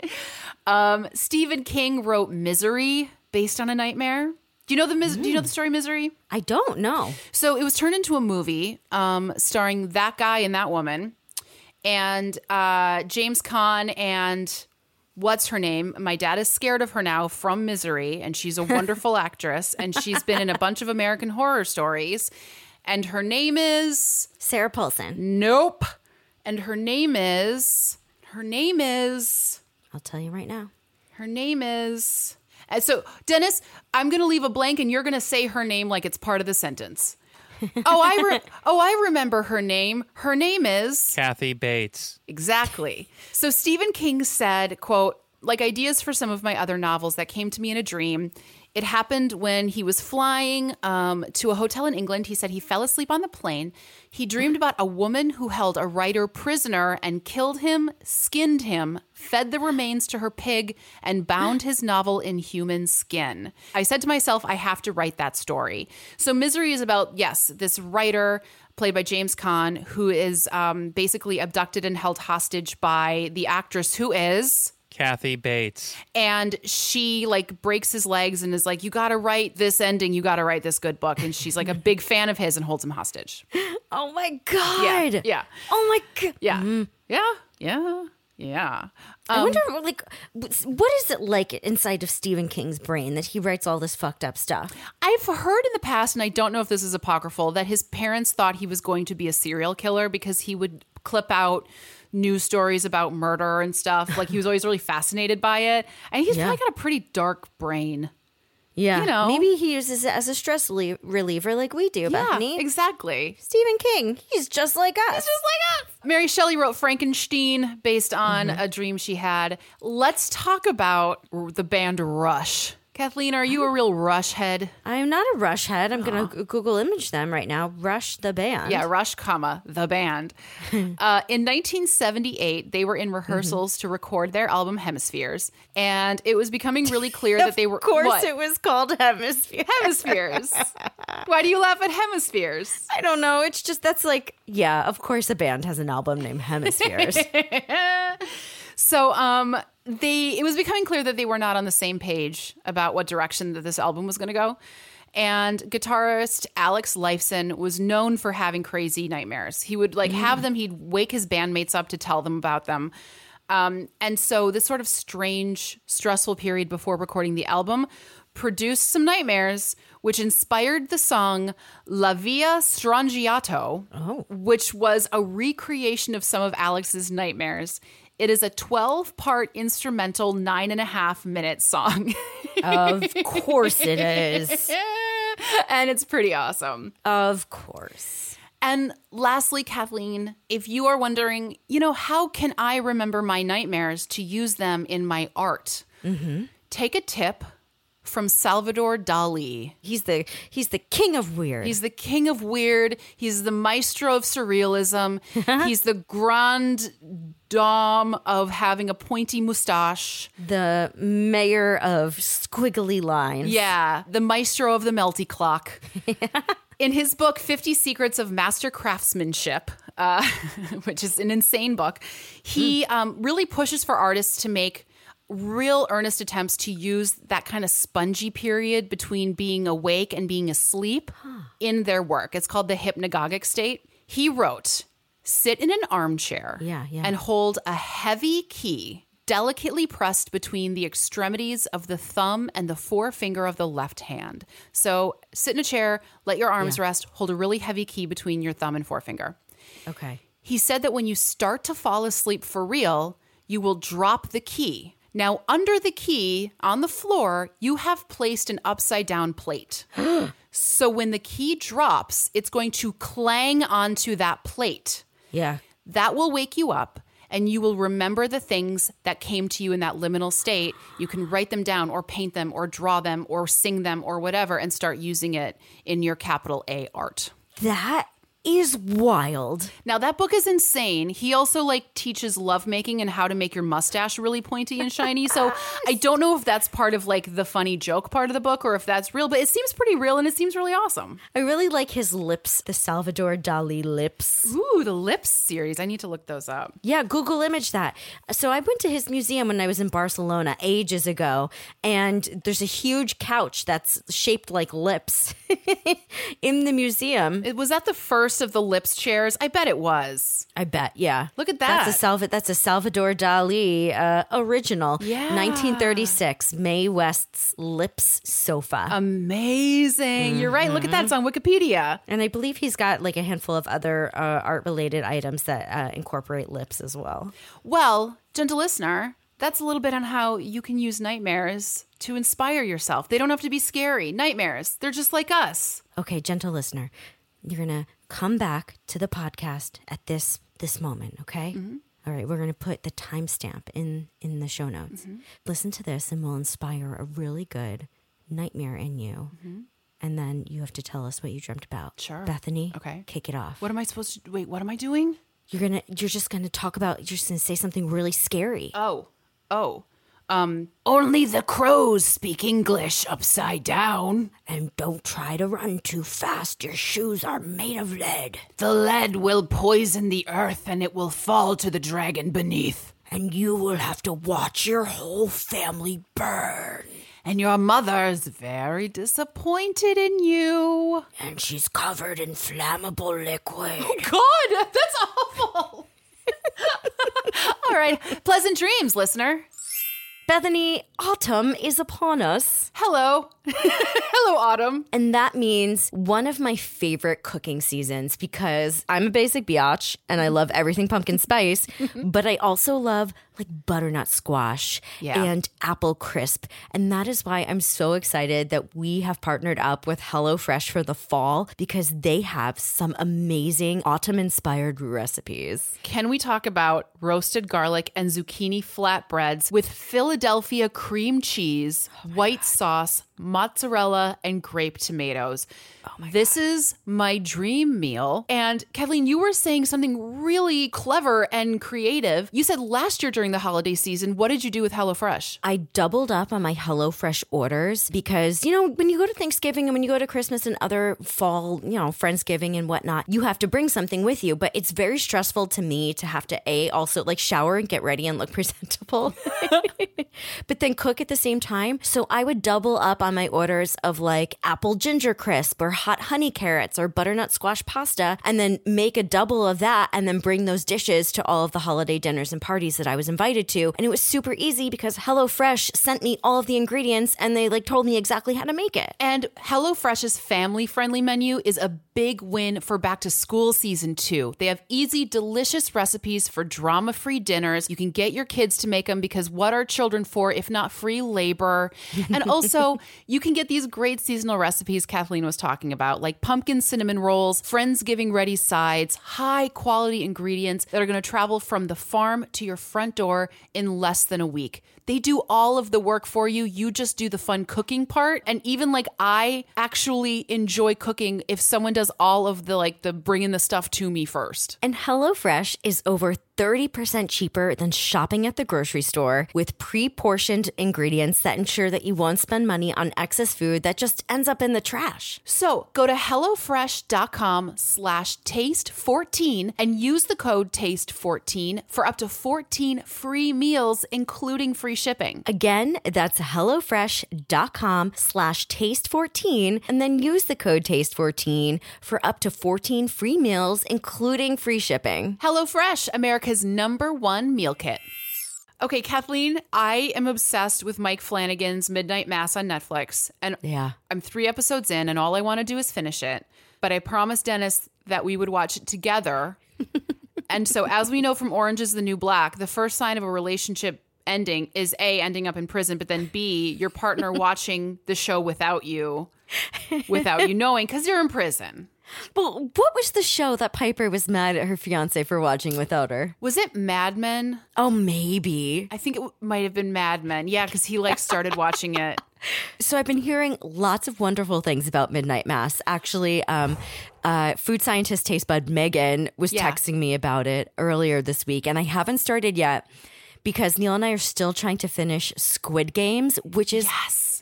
um, Stephen King wrote Misery based on a nightmare. Do you know the mis- mm. Do you know the story Misery? I don't know. So it was turned into a movie um, starring that guy and that woman. And uh, James Caan and what's her name? My dad is scared of her now from Misery, and she's a wonderful actress, and she's been in a bunch of American Horror Stories. And her name is Sarah Paulson. Nope. And her name is her name is I'll tell you right now. Her name is and so Dennis, I'm going to leave a blank, and you're going to say her name like it's part of the sentence. oh, I re- oh, I remember her name. Her name is Kathy Bates. Exactly. So Stephen King said, quote, "Like ideas for some of my other novels that came to me in a dream. It happened when he was flying um, to a hotel in England. He said he fell asleep on the plane. He dreamed about a woman who held a writer prisoner and killed him, skinned him, fed the remains to her pig, and bound his novel in human skin. I said to myself, I have to write that story." So Misery is about, yes, this writer played by James Caan who is um, basically abducted and held hostage by the actress who is Kathy Bates. And she like breaks his legs and is like, "You got to write this ending. You got to write this good book." And she's like a big fan of his and holds him hostage. Oh my God. Yeah. yeah. Oh my God. Yeah. Mm. Yeah. Yeah. Yeah. I wonder, like, what is it like inside of Stephen King's brain that he writes all this fucked up stuff? I've heard in the past, and I don't know if this is apocryphal, that his parents thought he was going to be a serial killer because he would clip out news stories about murder and stuff. Like, he was always really fascinated by it. And he's Yeah. probably got a pretty dark brain. Yeah. You know. Maybe he uses it as a stress le- reliever like we do, Bethany. Yeah, exactly. Stephen King, he's just like us. Just like us. Mary Shelley wrote Frankenstein based on mm-hmm. a dream she had. Let's talk about the band Rush. Kathleen, are you a real Rush head? I'm not a Rush head. I'm going to Google image them right now. Rush the band. Yeah, Rush, comma, the band. uh, in nineteen seventy-eight, they were in rehearsals mm-hmm. to record their album Hemispheres. And it was becoming really clear that they were... Of course what? It was called Hemispheres. Hemispheres. Why do you laugh at Hemispheres? I don't know. It's just, that's like, yeah, of course a band has an album named Hemispheres. So, um... They it was becoming clear that they were not on the same page about what direction that this album was going to go. And guitarist Alex Lifeson was known for having crazy nightmares. He would like mm. have them, he'd wake his bandmates up to tell them about them. Um, and so this sort of strange, stressful period before recording the album produced some nightmares, which inspired the song La Via Strangiato, oh. which was a recreation of some of Alex's nightmares. It is a twelve-part instrumental, nine and a half minute song. Of course it is. And it's pretty awesome. Of course. And lastly, Kathleen, if you are wondering, you know, how can I remember my nightmares to use them in my art? Mm-hmm. Take a tip from Salvador Dali. He's the he's the king of weird. He's the king of weird. He's the maestro of surrealism. He's the grand dame of having a pointy mustache. The mayor of squiggly lines. Yeah, the maestro of the melty clock. In his book, fifty Secrets of Master Craftsmanship, uh, which is an insane book, he mm. um, really pushes for artists to make real earnest attempts to use that kind of spongy period between being awake and being asleep huh. in their work. It's called the hypnagogic state. He wrote, sit in an armchair yeah, yeah. and hold a heavy key delicately pressed between the extremities of the thumb and the forefinger of the left hand. So sit in a chair, let your arms yeah. rest, hold a really heavy key between your thumb and forefinger. Okay. He said that when you start to fall asleep for real, you will drop the key. Now, under the key, on the floor, you have placed an upside-down plate. So when the key drops, it's going to clang onto that plate. Yeah. That will wake you up, and you will remember the things that came to you in that liminal state. You can write them down or paint them or draw them or sing them or whatever and start using it in your capital A art. That is wild. Now, that book is insane. He also, like, teaches lovemaking and how to make your mustache really pointy and shiny. So I don't know if that's part of, like, the funny joke part of the book or if that's real, but it seems pretty real and it seems really awesome. I really like his lips, the Salvador Dali lips. Ooh, the lips series. I need to look those up. Yeah, Google image that. So I went to his museum when I was in Barcelona ages ago, and there's a huge couch that's shaped like lips in the museum. It, was that the first of the lips chairs? I bet it was. I bet, yeah. Look at that. That's a, Salva- that's a Salvador Dali uh, original. Yeah. nineteen thirty-six, Mae West's Lips sofa. Amazing. Mm-hmm. You're right. Look at that. It's on Wikipedia. And I believe he's got like a handful of other uh, art-related items that uh, incorporate lips as well. Well, gentle listener, that's a little bit on how you can use nightmares to inspire yourself. They don't have to be scary. Nightmares, they're just like us. Okay, gentle listener, you're going to come back to the podcast at this this moment, okay? Mm-hmm. All right, we're going to put the timestamp in, in the show notes. Mm-hmm. Listen to this and we'll inspire a really good nightmare in you. Mm-hmm. And then you have to tell us what you dreamt about. Sure. Bethany, okay. Kick it off. What am I supposed to, wait, what am I doing? You're going to, you're just going to talk about, you're just going to say something really scary. Oh, oh. Um, only the crows speak English upside down. And don't try to run too fast. Your shoes are made of lead. The lead will poison the earth and it will fall to the dragon beneath. And you will have to watch your whole family burn. And your mother's very disappointed in you. And she's covered in flammable liquid. Oh, God, that's awful. All right. Pleasant dreams, listener. Bethany, autumn is upon us. Hello. Hello, Autumn. And that means one of my favorite cooking seasons because I'm a basic biatch and I love everything pumpkin spice, but I also love like butternut squash Yeah. and apple crisp. And that is why I'm so excited that we have partnered up with HelloFresh for the fall because they have some amazing autumn-inspired recipes. Can we talk about roasted garlic and zucchini flatbreads with Philadelphia cream cheese, white sauce, mozzarella, and grape tomatoes? Oh my this God. is my dream meal. And Kathleen, you were saying something really clever and creative. You said last year during the holiday season, what did you do with HelloFresh? I doubled up on my HelloFresh orders because, you know, when you go to Thanksgiving and when you go to Christmas and other fall, you know, Friendsgiving and whatnot, you have to bring something with you. But it's very stressful to me to have to, A, also like shower and get ready and look presentable, but then cook at the same time. So I would double up on my orders of like apple ginger crisp or hot honey carrots or butternut squash pasta and then make a double of that and then bring those dishes to all of the holiday dinners and parties that I was invited to. And it was super easy because HelloFresh sent me all of the ingredients and they like told me exactly how to make it. And HelloFresh's family-friendly menu is a big win for back to school season two. They have easy, delicious recipes for drama-free dinners. You can get your kids to make them because what are children for if not free labor? And also, you can get these great seasonal recipes Kathleen was talking about, like pumpkin cinnamon rolls, Friendsgiving ready sides, high-quality ingredients that are going to travel from the farm to your front door in less than a week. They do all of the work for you. You just do the fun cooking part. And even like I actually enjoy cooking if someone does all of the like the bringing the stuff to me first. And HelloFresh is over thirty percent cheaper than shopping at the grocery store with pre-portioned ingredients that ensure that you won't spend money on excess food that just ends up in the trash. So go to HelloFresh.com slash taste fourteen and use the code taste fourteen for up to fourteen free meals, including free shipping. Again, that's HelloFresh.com slash taste fourteen and then use the code taste fourteen for up to fourteen free meals, including free shipping. HelloFresh, America's number one meal kit. Okay, Kathleen, I am obsessed with Mike Flanagan's Midnight Mass on Netflix. And Yeah. I'm three episodes in and all I want to do is finish it. But I promised Dennis that we would watch it together. And so as we know from Orange is the New Black, the first sign of a relationship ending is A, ending up in prison, but then B, your partner watching the show without you, without you knowing, because you're in prison. But what was the show that Piper was mad at her fiance for watching without her? Was it Mad Men? Oh, maybe. I think it w- might have been Mad Men. Yeah, because he like started watching it. So I've been hearing lots of wonderful things about Midnight Mass. Actually, um, uh, food scientist taste bud Megan was Yeah. texting me about it earlier this week, and I haven't started yet because Neil and I are still trying to finish Squid Games, which is Yes.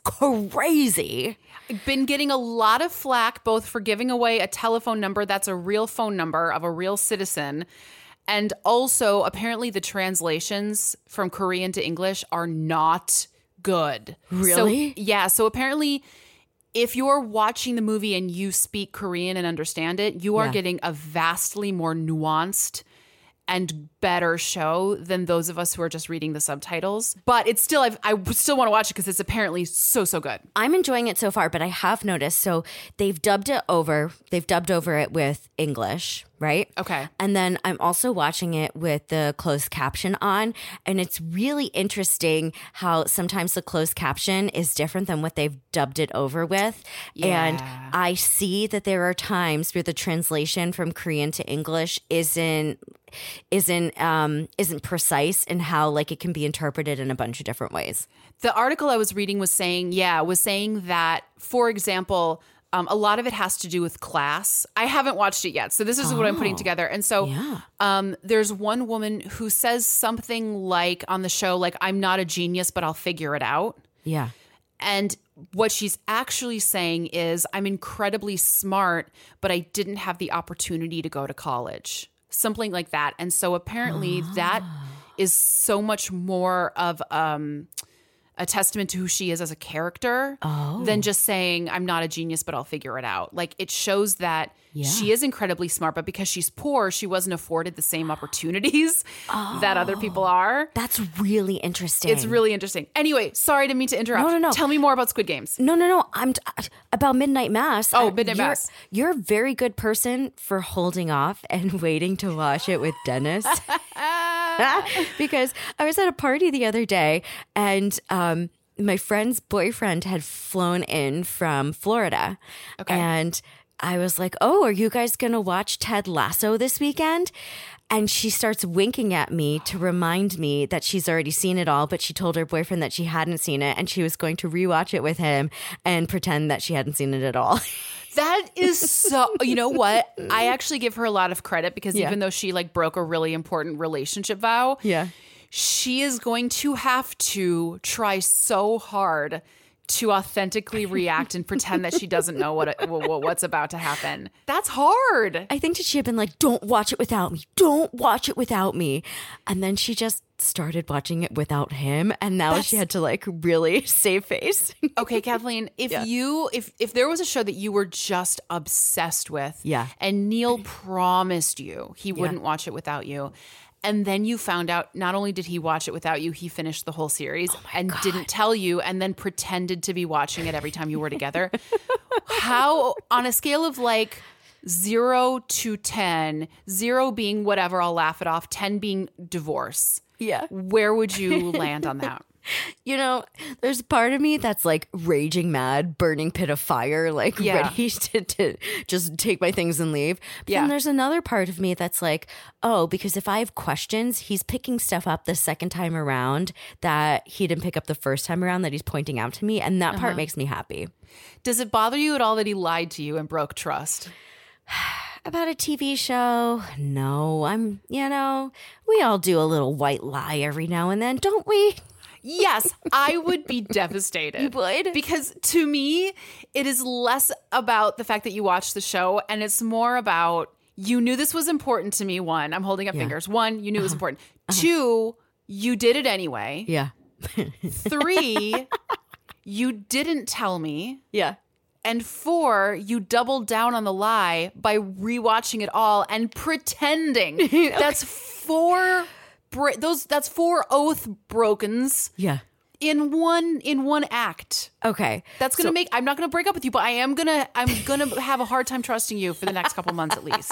crazy. I've been getting a lot of flack both for giving away a telephone number that's a real phone number of a real citizen. And also, apparently, the translations from Korean to English are not good. Really? So, yeah. So apparently, if you're watching the movie and you speak Korean and understand it, you are Yeah. getting a vastly more nuanced and better show than those of us who are just reading the subtitles. But it's still, I've, I still want to watch it because it's apparently so, so good. I'm enjoying it so far, but I have noticed, so they've dubbed it over, they've dubbed over it with English, right? Okay. And then I'm also watching it with the closed caption on, and it's really interesting how sometimes the closed caption is different than what they've dubbed it over with. And Yeah. I see that there are times where the translation from Korean to English isn't isn't um isn't precise in how like it can be interpreted in a bunch of different ways. The article I was reading was saying, yeah, was saying that, for example, um, a lot of it has to do with class. I haven't watched it yet, so this is what I'm putting together. And so Yeah. um, there's one woman who says something like on the show, like, I'm not a genius, but I'll figure it out. Yeah. And what she's actually saying is, I'm incredibly smart, but I didn't have the opportunity to go to college. Something like that. And so apparently that is so much more of um, a testament to who she is as a character Oh. than just saying, I'm not a genius, but I'll figure it out. Like, it shows that Yeah. she is incredibly smart, but because she's poor, she wasn't afforded the same opportunities that other people are. That's really interesting. It's really interesting. Anyway, sorry, didn't mean to interrupt. No, no, no. Tell me more about Squid Games. No, no, no. I'm t- about Midnight Mass. Oh, Uh, Midnight you're, Mass. You're a very good person for holding off and waiting to watch it with Dennis. Because I was at a party the other day and um, my friend's boyfriend had flown in from Florida. Okay. And I was like, oh, are you guys going to watch Ted Lasso this weekend? And she starts winking at me to remind me that she's already seen it all, but she told her boyfriend that she hadn't seen it and she was going to rewatch it with him and pretend that she hadn't seen it at all. That is so, you know what? I actually give her a lot of credit because Yeah. even though she like broke a really important relationship vow, Yeah. she is going to have to try so hard to authentically react and pretend that she doesn't know what, what what's about to happen. That's hard. I think that she had been like, don't watch it without me. Don't watch it without me. And then she just started watching it without him. And now she had to like really save face. Okay, Kathleen, if you if if there was a show that you were just obsessed with, Yeah. and Neil promised you he wouldn't watch it without you, and then you found out not only did he watch it without you, he finished the whole series and didn't tell you and then pretended to be watching it every time you were together. How, on a scale of like zero to ten, zero being whatever, I'll laugh it off, ten being divorce, Yeah. where would you land on that? You know, there's part of me that's like raging mad, burning pit of fire, like Yeah. ready to, to just take my things and leave. But Yeah. then there's another part of me that's like, oh, because if I have questions, he's picking stuff up the second time around that he didn't pick up the first time around that he's pointing out to me. And that part makes me happy. Does it bother you at all that he lied to you and broke trust? About a T V show? No, I'm, you know, we all do a little white lie every now and then, don't we? Yes, I would be devastated. You would? Because to me, it is less about the fact that you watched the show and it's more about you knew this was important to me. One, I'm holding up Yeah. fingers. One, you knew it was important. Two, you did it anyway. Yeah. Three, you didn't tell me. Yeah. And four, you doubled down on the lie by rewatching it all and pretending. That's four. Bra- those that's four oath brokens Yeah. in one in one act. Okay. That's gonna So- make. I'm not gonna break up with you, but I am gonna. I'm gonna have a hard time trusting you for the next couple months at least.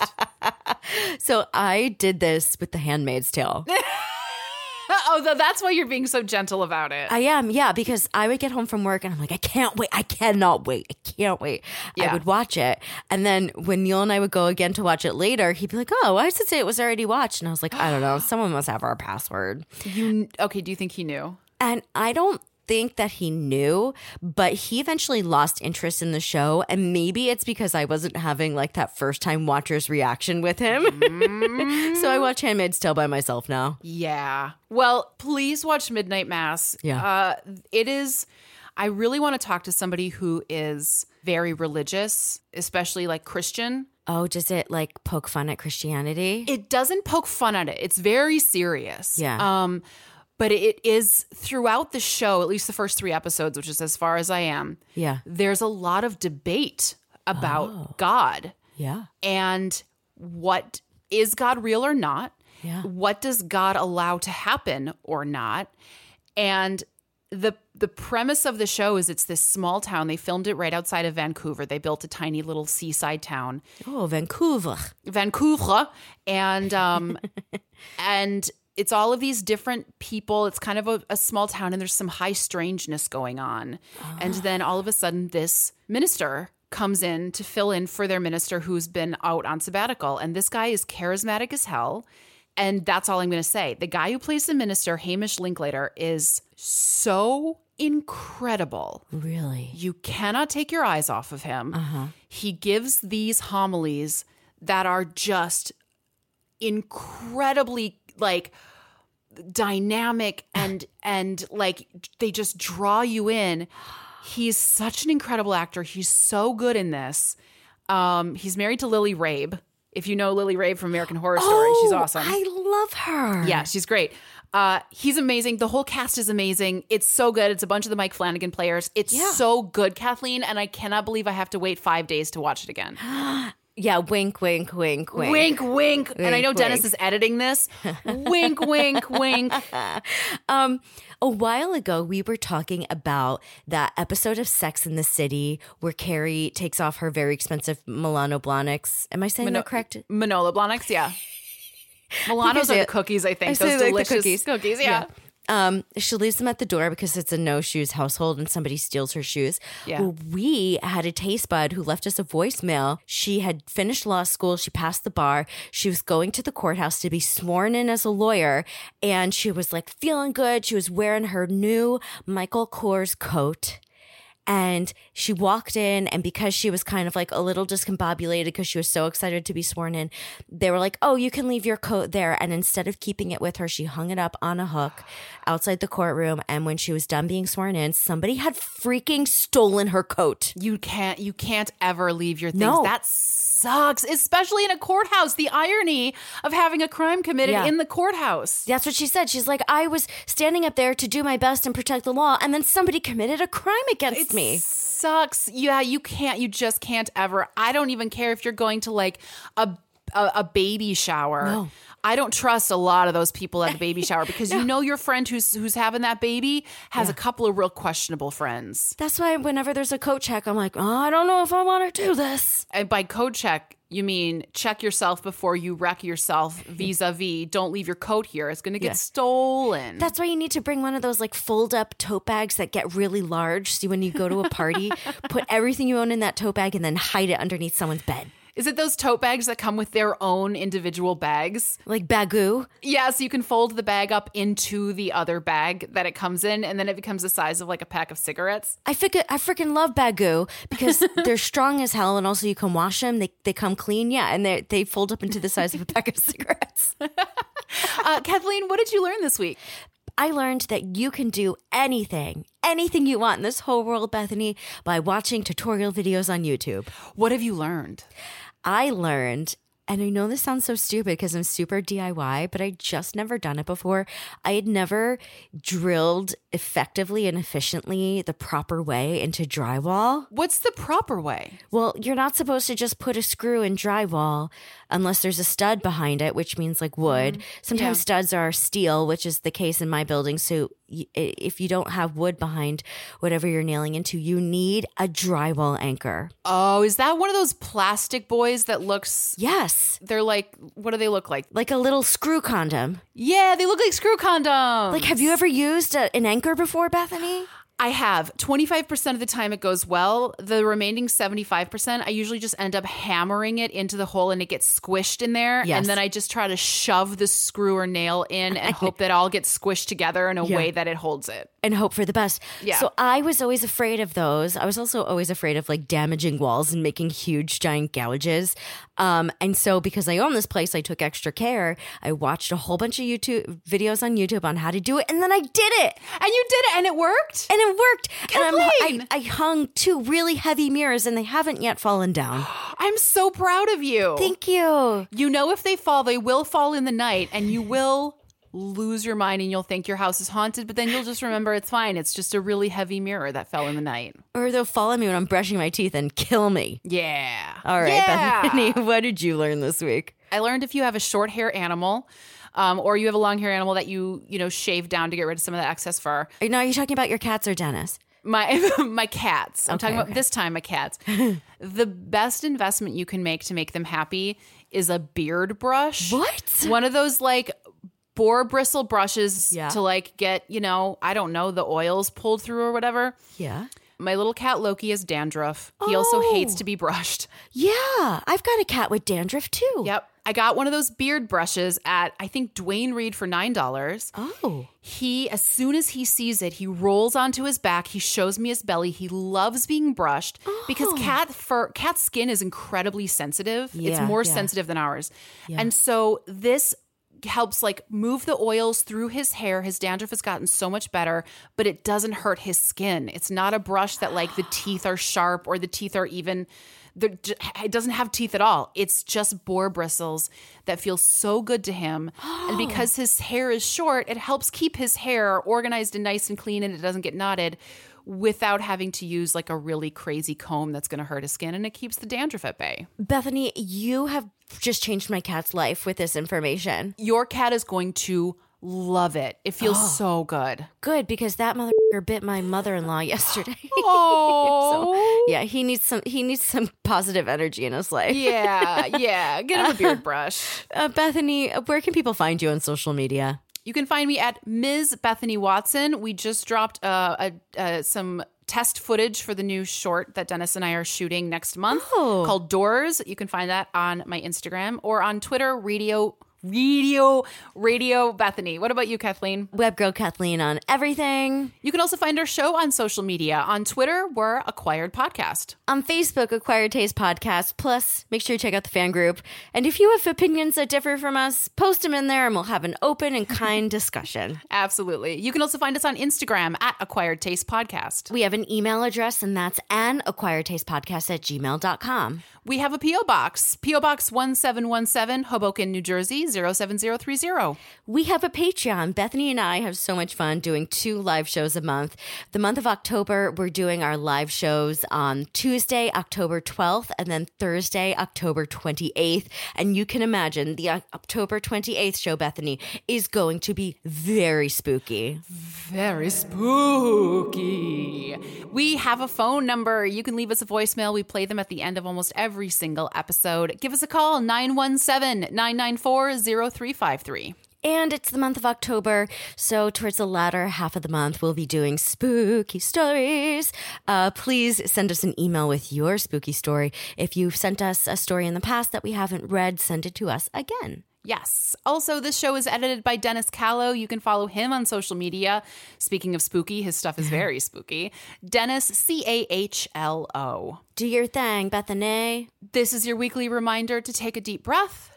So I did this with The Handmaid's Tale. Oh, th- that's why you're being so gentle about it. I am, yeah, because I would get home from work and I'm like, I can't wait. I cannot wait. I can't wait. Yeah. I would watch it. And then when Neil and I would go again to watch it later, he'd be like, oh, why does it say it was already watched? And I was like, I don't know. Someone must have our password. you okay? Do you think he knew? And I don't think that he knew, but he eventually lost interest in the show. And maybe it's because I wasn't having like that first time watcher's reaction with him. So I watch Handmaid's Tale by myself now. Yeah. Well, please watch Midnight Mass. Yeah. Uh, it is. I really want to talk to somebody who is very religious, especially like Christian. Oh, does it like poke fun at Christianity? It doesn't poke fun at it. It's very serious. Yeah. Um, but it is throughout the show, at least the first three episodes, which is as far as I am. Yeah. There's a lot of debate about God Yeah. and what is God real or not? Yeah. What does God allow to happen or not? And the the premise of the show is it's this small town. They filmed it right outside of Vancouver. They built a tiny little seaside town, Oh, Vancouver. Vancouver, and um, and it's all of these different people. It's kind of a, a small town, and there's some high strangeness going on. And then all of a sudden, this minister comes in to fill in for their minister who's been out on sabbatical, and this guy is charismatic as hell. And that's all I'm going to say. The guy who plays the minister, Hamish Linklater, is so incredible. Really? You cannot take your eyes off of him. Uh-huh. He gives these homilies that are just incredibly like dynamic and and like they just draw you in. He's such an incredible actor. He's so good in this. Um, he's married to Lily Rabe. If you know Lily Rabe from American Horror Story, she's awesome. I love her. Yeah, she's great. Uh, he's amazing. The whole cast is amazing. It's so good. It's a bunch of the Mike Flanagan players. It's Yeah. so good, Kathleen, and I cannot believe I have to wait five days to watch it again. Yeah, wink, wink, wink, wink. Wink, wink. And I know Wink, Dennis wink. is editing this. Wink, wink, wink. Um, a while ago, we were talking about that episode of Sex in the City where Carrie takes off her very expensive Milano Blahniks. Am I saying Mano- that correct? Manolo Blahniks, yeah. Milano's say are the it. cookies, I think. I Those say like the delicious cookies. cookies. yeah. Um, she leaves them at the door because it's a no shoes household and somebody steals her shoes. Yeah. Well, we had a taste bud who left us a voicemail. She had finished law school. She passed the bar. She was going to the courthouse to be sworn in as a lawyer. And she was like feeling good. She was wearing her new Michael Kors coat. And she walked in, and because she was kind of like a little discombobulated because she was so excited to be sworn in, they were like, oh, you can leave your coat there. And instead of keeping it with her, she hung it up on a hook outside the courtroom. And when she was done being sworn in, somebody had freaking stolen her coat. You can't you can't ever leave your things. No. That sucks, especially in a courthouse. The irony of having a crime committed Yeah. in the courthouse. That's what she said. She's like, I was standing up there to do my best and protect the law, and then somebody committed a crime against me. Sucks. Yeah, you can't. You just can't ever. I don't even care if you're going to like a a, a baby shower. No. I don't trust a lot of those people at the baby shower because you know your friend who's who's having that baby has a couple of real questionable friends. That's why whenever there's a coat check, I'm like, oh, I don't know if I want to do this. And by code check, you mean check yourself before you wreck yourself vis-a-vis. Don't leave your coat here. It's going to get Yeah. stolen. That's why you need to bring one of those like fold up tote bags that get really large. See, when you go to a party, put everything you own in that tote bag and then hide it underneath someone's bed. Is it those tote bags that come with their own individual bags? Like bagoo. Yeah, so you can fold the bag up into the other bag that it comes in, and then it becomes the size of like a pack of cigarettes. I freaking I freaking love bagoo because they're strong as hell, and also you can wash them. They they come clean, yeah, and they they fold up into the size of a pack of cigarettes. Uh, Kathleen, what did you learn this week? I learned that you can do anything, anything you want in this whole world, Bethany, by watching tutorial videos on YouTube. What have you learned? I learned, and I know this sounds so stupid because I'm super D I Y, but I just never done it before. I had never drilled effectively and efficiently the proper way into drywall. What's the proper way? Well, you're not supposed to just put a screw in drywall unless there's a stud behind it, which means like wood. Sometimes Yeah. studs are steel, which is the case in my building. So y- if you don't have wood behind whatever you're nailing into, you need a drywall anchor. Oh, is that one of those plastic boys that looks, Yes. they're like, what do they look like? Like a little screw condom. Yeah, they look like screw condoms. Like, have you ever used a, an anchor before, Bethany? I have. twenty-five percent of the time it goes well. The remaining seventy-five percent, I usually just end up hammering it into the hole and it gets squished in there. Yes. And then I just try to shove the screw or nail in and hope that all gets squished together in a Yeah. way that it holds it. And hope for the best. Yeah. So I was always afraid of those. I was also always afraid of like damaging walls and making huge giant gouges. Um, and so because I own this place, I took extra care. I watched a whole bunch of YouTube videos on YouTube on how to do it. And then I did it. And you did it and it worked? And it worked. And Kathleen! I'm, I, I hung two really heavy mirrors and they haven't yet fallen down. I'm so proud of you. Thank you. You know, if they fall, they will fall in the night and you will lose your mind and you'll think your house is haunted, but then you'll just remember it's fine. It's just a really heavy mirror that fell in the night. Or they'll fall on me when I'm brushing my teeth and kill me. Yeah. All right, Yeah. Bethany, what did you learn this week? I learned if you have a short hair animal, um, or you have a long hair animal that you, you know, shave down to get rid of some of the excess fur. Now, are you talking about your cats or Dennis? My my cats. I'm Okay, talking about okay. this time my cats. The best investment you can make to make them happy is a beard brush. What? One of those like boar bristle brushes Yeah. to like get, you know, I don't know, the oils pulled through or whatever. Yeah. My little cat Loki has dandruff. He also Oh. hates to be brushed. Yeah, I've got a cat with dandruff too. Yep. I got one of those beard brushes at, I think, Dwayne Reed for nine dollars. Oh. He, as soon as he sees it, he rolls onto his back. He shows me his belly. He loves being brushed because cat fur, cat skin is incredibly sensitive. it's Yeah, more yeah. sensitive than ours. And so this helps like move the oils through his hair. His dandruff has gotten so much better, but it doesn't hurt his skin. It's not a brush that like the teeth are sharp or the teeth are even, it doesn't have teeth at all. It's just boar bristles that feel so good to him. And because his hair is short, it helps keep his hair organized and nice and clean, and it doesn't get knotted without having to use like a really crazy comb that's going to hurt his skin, and it keeps the dandruff at bay. Bethany, you have just changed my cat's life with this information. Your cat is going to love it. It feels Oh. so good. Good, because that motherfucker bit my mother-in-law yesterday. Oh. So, yeah, he needs some he needs some positive energy in his life. Yeah, yeah. Get him a beard brush. Uh, Bethany, where can people find you on social media? You can find me at Miz Bethany Watson. We just dropped uh, a, uh, some test footage for the new short that Dennis and I are shooting next month Oh. called Doors. You can find that on my Instagram or on Twitter, Radio Radio Radio Bethany. What about you, Kathleen? Webgirl Kathleen on everything. You can also find our show on social media. On Twitter, we're Acquired Podcast. On Facebook, Acquired Taste Podcast. Plus, make sure you check out the fan group. And if you have opinions that differ from us, post them in there and we'll have an open and kind discussion. Absolutely. You can also find us on Instagram at Acquired Taste Podcast. We have an email address, and that's an acquired taste podcast at gmail dot com. We have a P O Box, P O Box one seven one seven, Hoboken, New Jersey, zero seven zero three zero. We have a Patreon. Bethany and I have so much fun doing two live shows a month. The month of October, we're doing our live shows on Tuesday, October twelfth, and then Thursday, October twenty-eighth. And you can imagine the October twenty-eighth show, Bethany, is going to be very spooky. Very spooky. We have a phone number. You can leave us a voicemail. We play them at the end of almost every single episode. Give us a call, nine one seven, nine nine four, zero three five three. And it's the month of October, so towards the latter half of the month, we'll be doing spooky stories. Uh, please send us an email with your spooky story. If you've sent us a story in the past that we haven't read, send it to us again. Yes. Also, this show is edited by Dennis Callow. You can follow him on social media. Speaking of spooky, his stuff is very spooky. Dennis, C A H L O. Do your thing, Bethany. This is your weekly reminder to take a deep breath.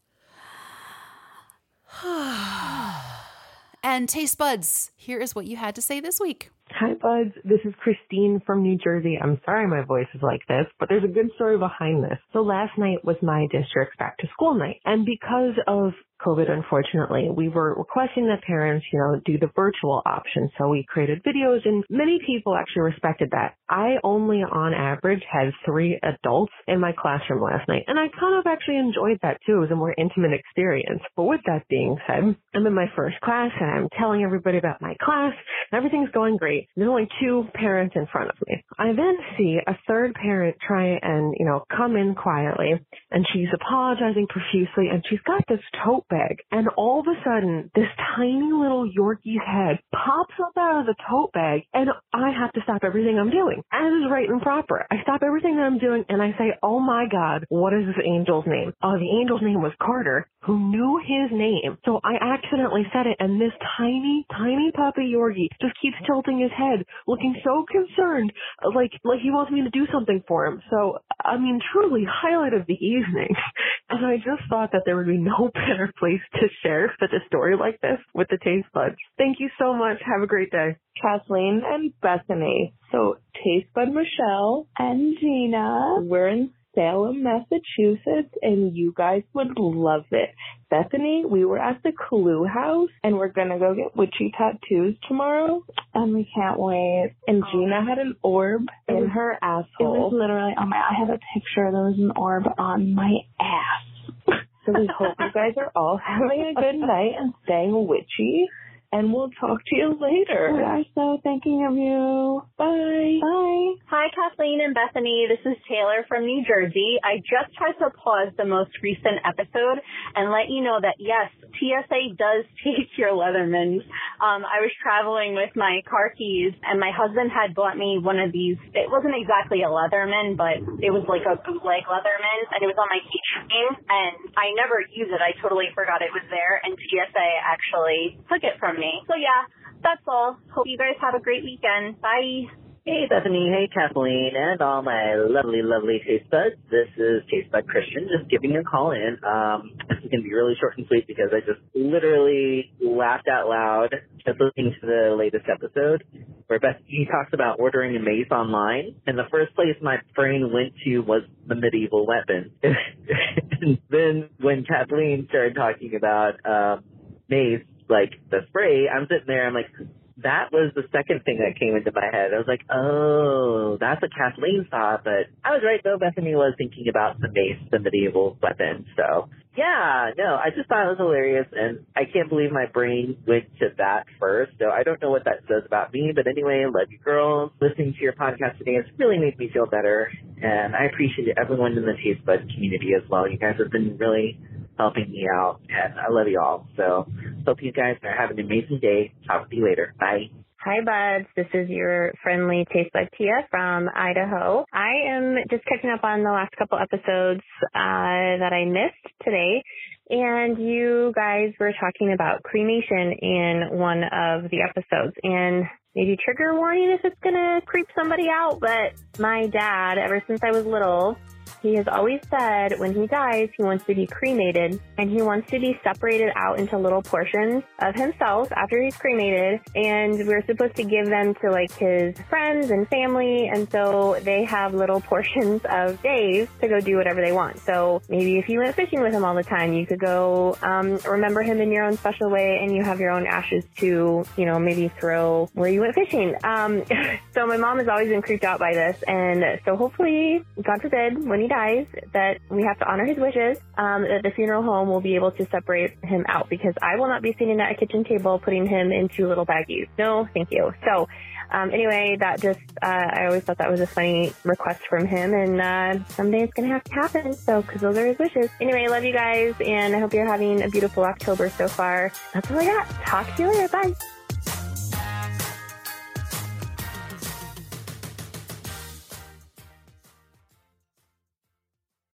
And taste buds, here is what you had to say this week. Hi, buds. This is Christine from New Jersey. I'm sorry my voice is like this, but there's a good story behind this. So last night was my district's back to school night. And because of COVID, unfortunately, we were requesting that parents, you know, do the virtual option. So we created videos, and many people actually respected that. I only, on average, had three adults in my classroom last night, and I kind of actually enjoyed that too. It was a more intimate experience. But with that being said, I'm in my first class, and I'm telling everybody about my class, and everything's going great. There's only two parents in front of me. I then see a third parent try and, you know, come in quietly, and she's apologizing profusely, and she's got this tote bag, and all of a sudden, this tiny little Yorkie's head pops up out of the tote bag, and I have to stop everything I'm doing. As is right and proper. I stop everything that I'm doing, and I say, oh my God, what is this angel's name? Oh, the angel's name was Carter, who knew his name. So I accidentally said it, and this tiny, tiny puppy Yorkie just keeps tilting his head, looking so concerned, like like he wants me to do something for him. So, I mean, truly, highlight of the evening. And I just thought that there would be no better place to share such a story like this with the taste buds. Thank you so much. Have a great day. Kathleen and Bethany. So, Taste Bud Michelle and Gina, we're in Salem, Massachusetts, and you guys would love it. Bethany, we were at the Clue House, and we're going to go get witchy tattoos tomorrow, and we can't wait. And Gina had an orb in was, her asshole. It was literally, oh my, I have a picture. There was an orb on my ass. So we hope you guys are all having a good night and staying witchy. And we'll talk to you later. We are so thinking of you. Bye. Bye. Hi, Kathleen and Bethany. This is Taylor from New Jersey. I just tried to pause the most recent episode and let you know that, yes, T S A does take your Leathermans. Um, I was traveling with my car keys, and my husband had bought me one of these. It wasn't exactly a Leatherman, but it was like a bootleg Leatherman, and it was on my keychain, and I never used it. I totally forgot it was there, and T S A actually took it from me. So yeah, that's all. Hope you guys have a great weekend. Bye. Hey Bethany, hey Kathleen, and all my lovely, lovely taste buds. This is Taste Bud Christian, just giving you a call in. Um, can be really short and sweet because I just literally laughed out loud just listening to the latest episode where Bethany talks about ordering a mace online. And the first place my brain went to was the medieval weapon. And then when Kathleen started talking about um, mace, like the spray, I'm sitting there, I'm like, that was the second thing that came into my head. I was like, oh, that's what Kathleen thought. But I was right, though. Bethany was thinking about the mace, the medieval weapon. So, yeah, no, I just thought it was hilarious. And I can't believe my brain went to that first. So I don't know what that says about me. But anyway, love you girls. Listening to your podcast today has really made me feel better. And I appreciate everyone in the Taste Bud community as well. You guys have been really helping me out, and I love you all. So hope you guys are having an amazing day. Talk to you later. Bye. Hi, buds. This is your friendly Taste Bud Tia from Idaho. I am just catching up on the last couple episodes uh, that I missed today, and you guys were talking about cremation in one of the episodes, and maybe trigger warning if it's going to creep somebody out, but my dad, ever since I was little, he has always said when he dies, he wants to be cremated, and he wants to be separated out into little portions of himself after he's cremated, and we're supposed to give them to like his friends and family, and so they have little portions of days to go do whatever they want. So maybe if you went fishing with him all the time, you could go um, remember him in your own special way, and you have your own ashes to, you know, maybe throw where you went fishing. Um, so my mom has always been creeped out by this, and so hopefully, God forbid, when he dies, that we have to honor his wishes, um, that the funeral home will be able to separate him out, because I will not be sitting at a kitchen table putting him into little baggies. No, thank you. So um, anyway, that just, uh, I always thought that was a funny request from him, and uh, someday it's going to have to happen, so, because those are his wishes. Anyway, I love you guys, and I hope you're having a beautiful October so far. That's all I got. Talk to you later. Bye.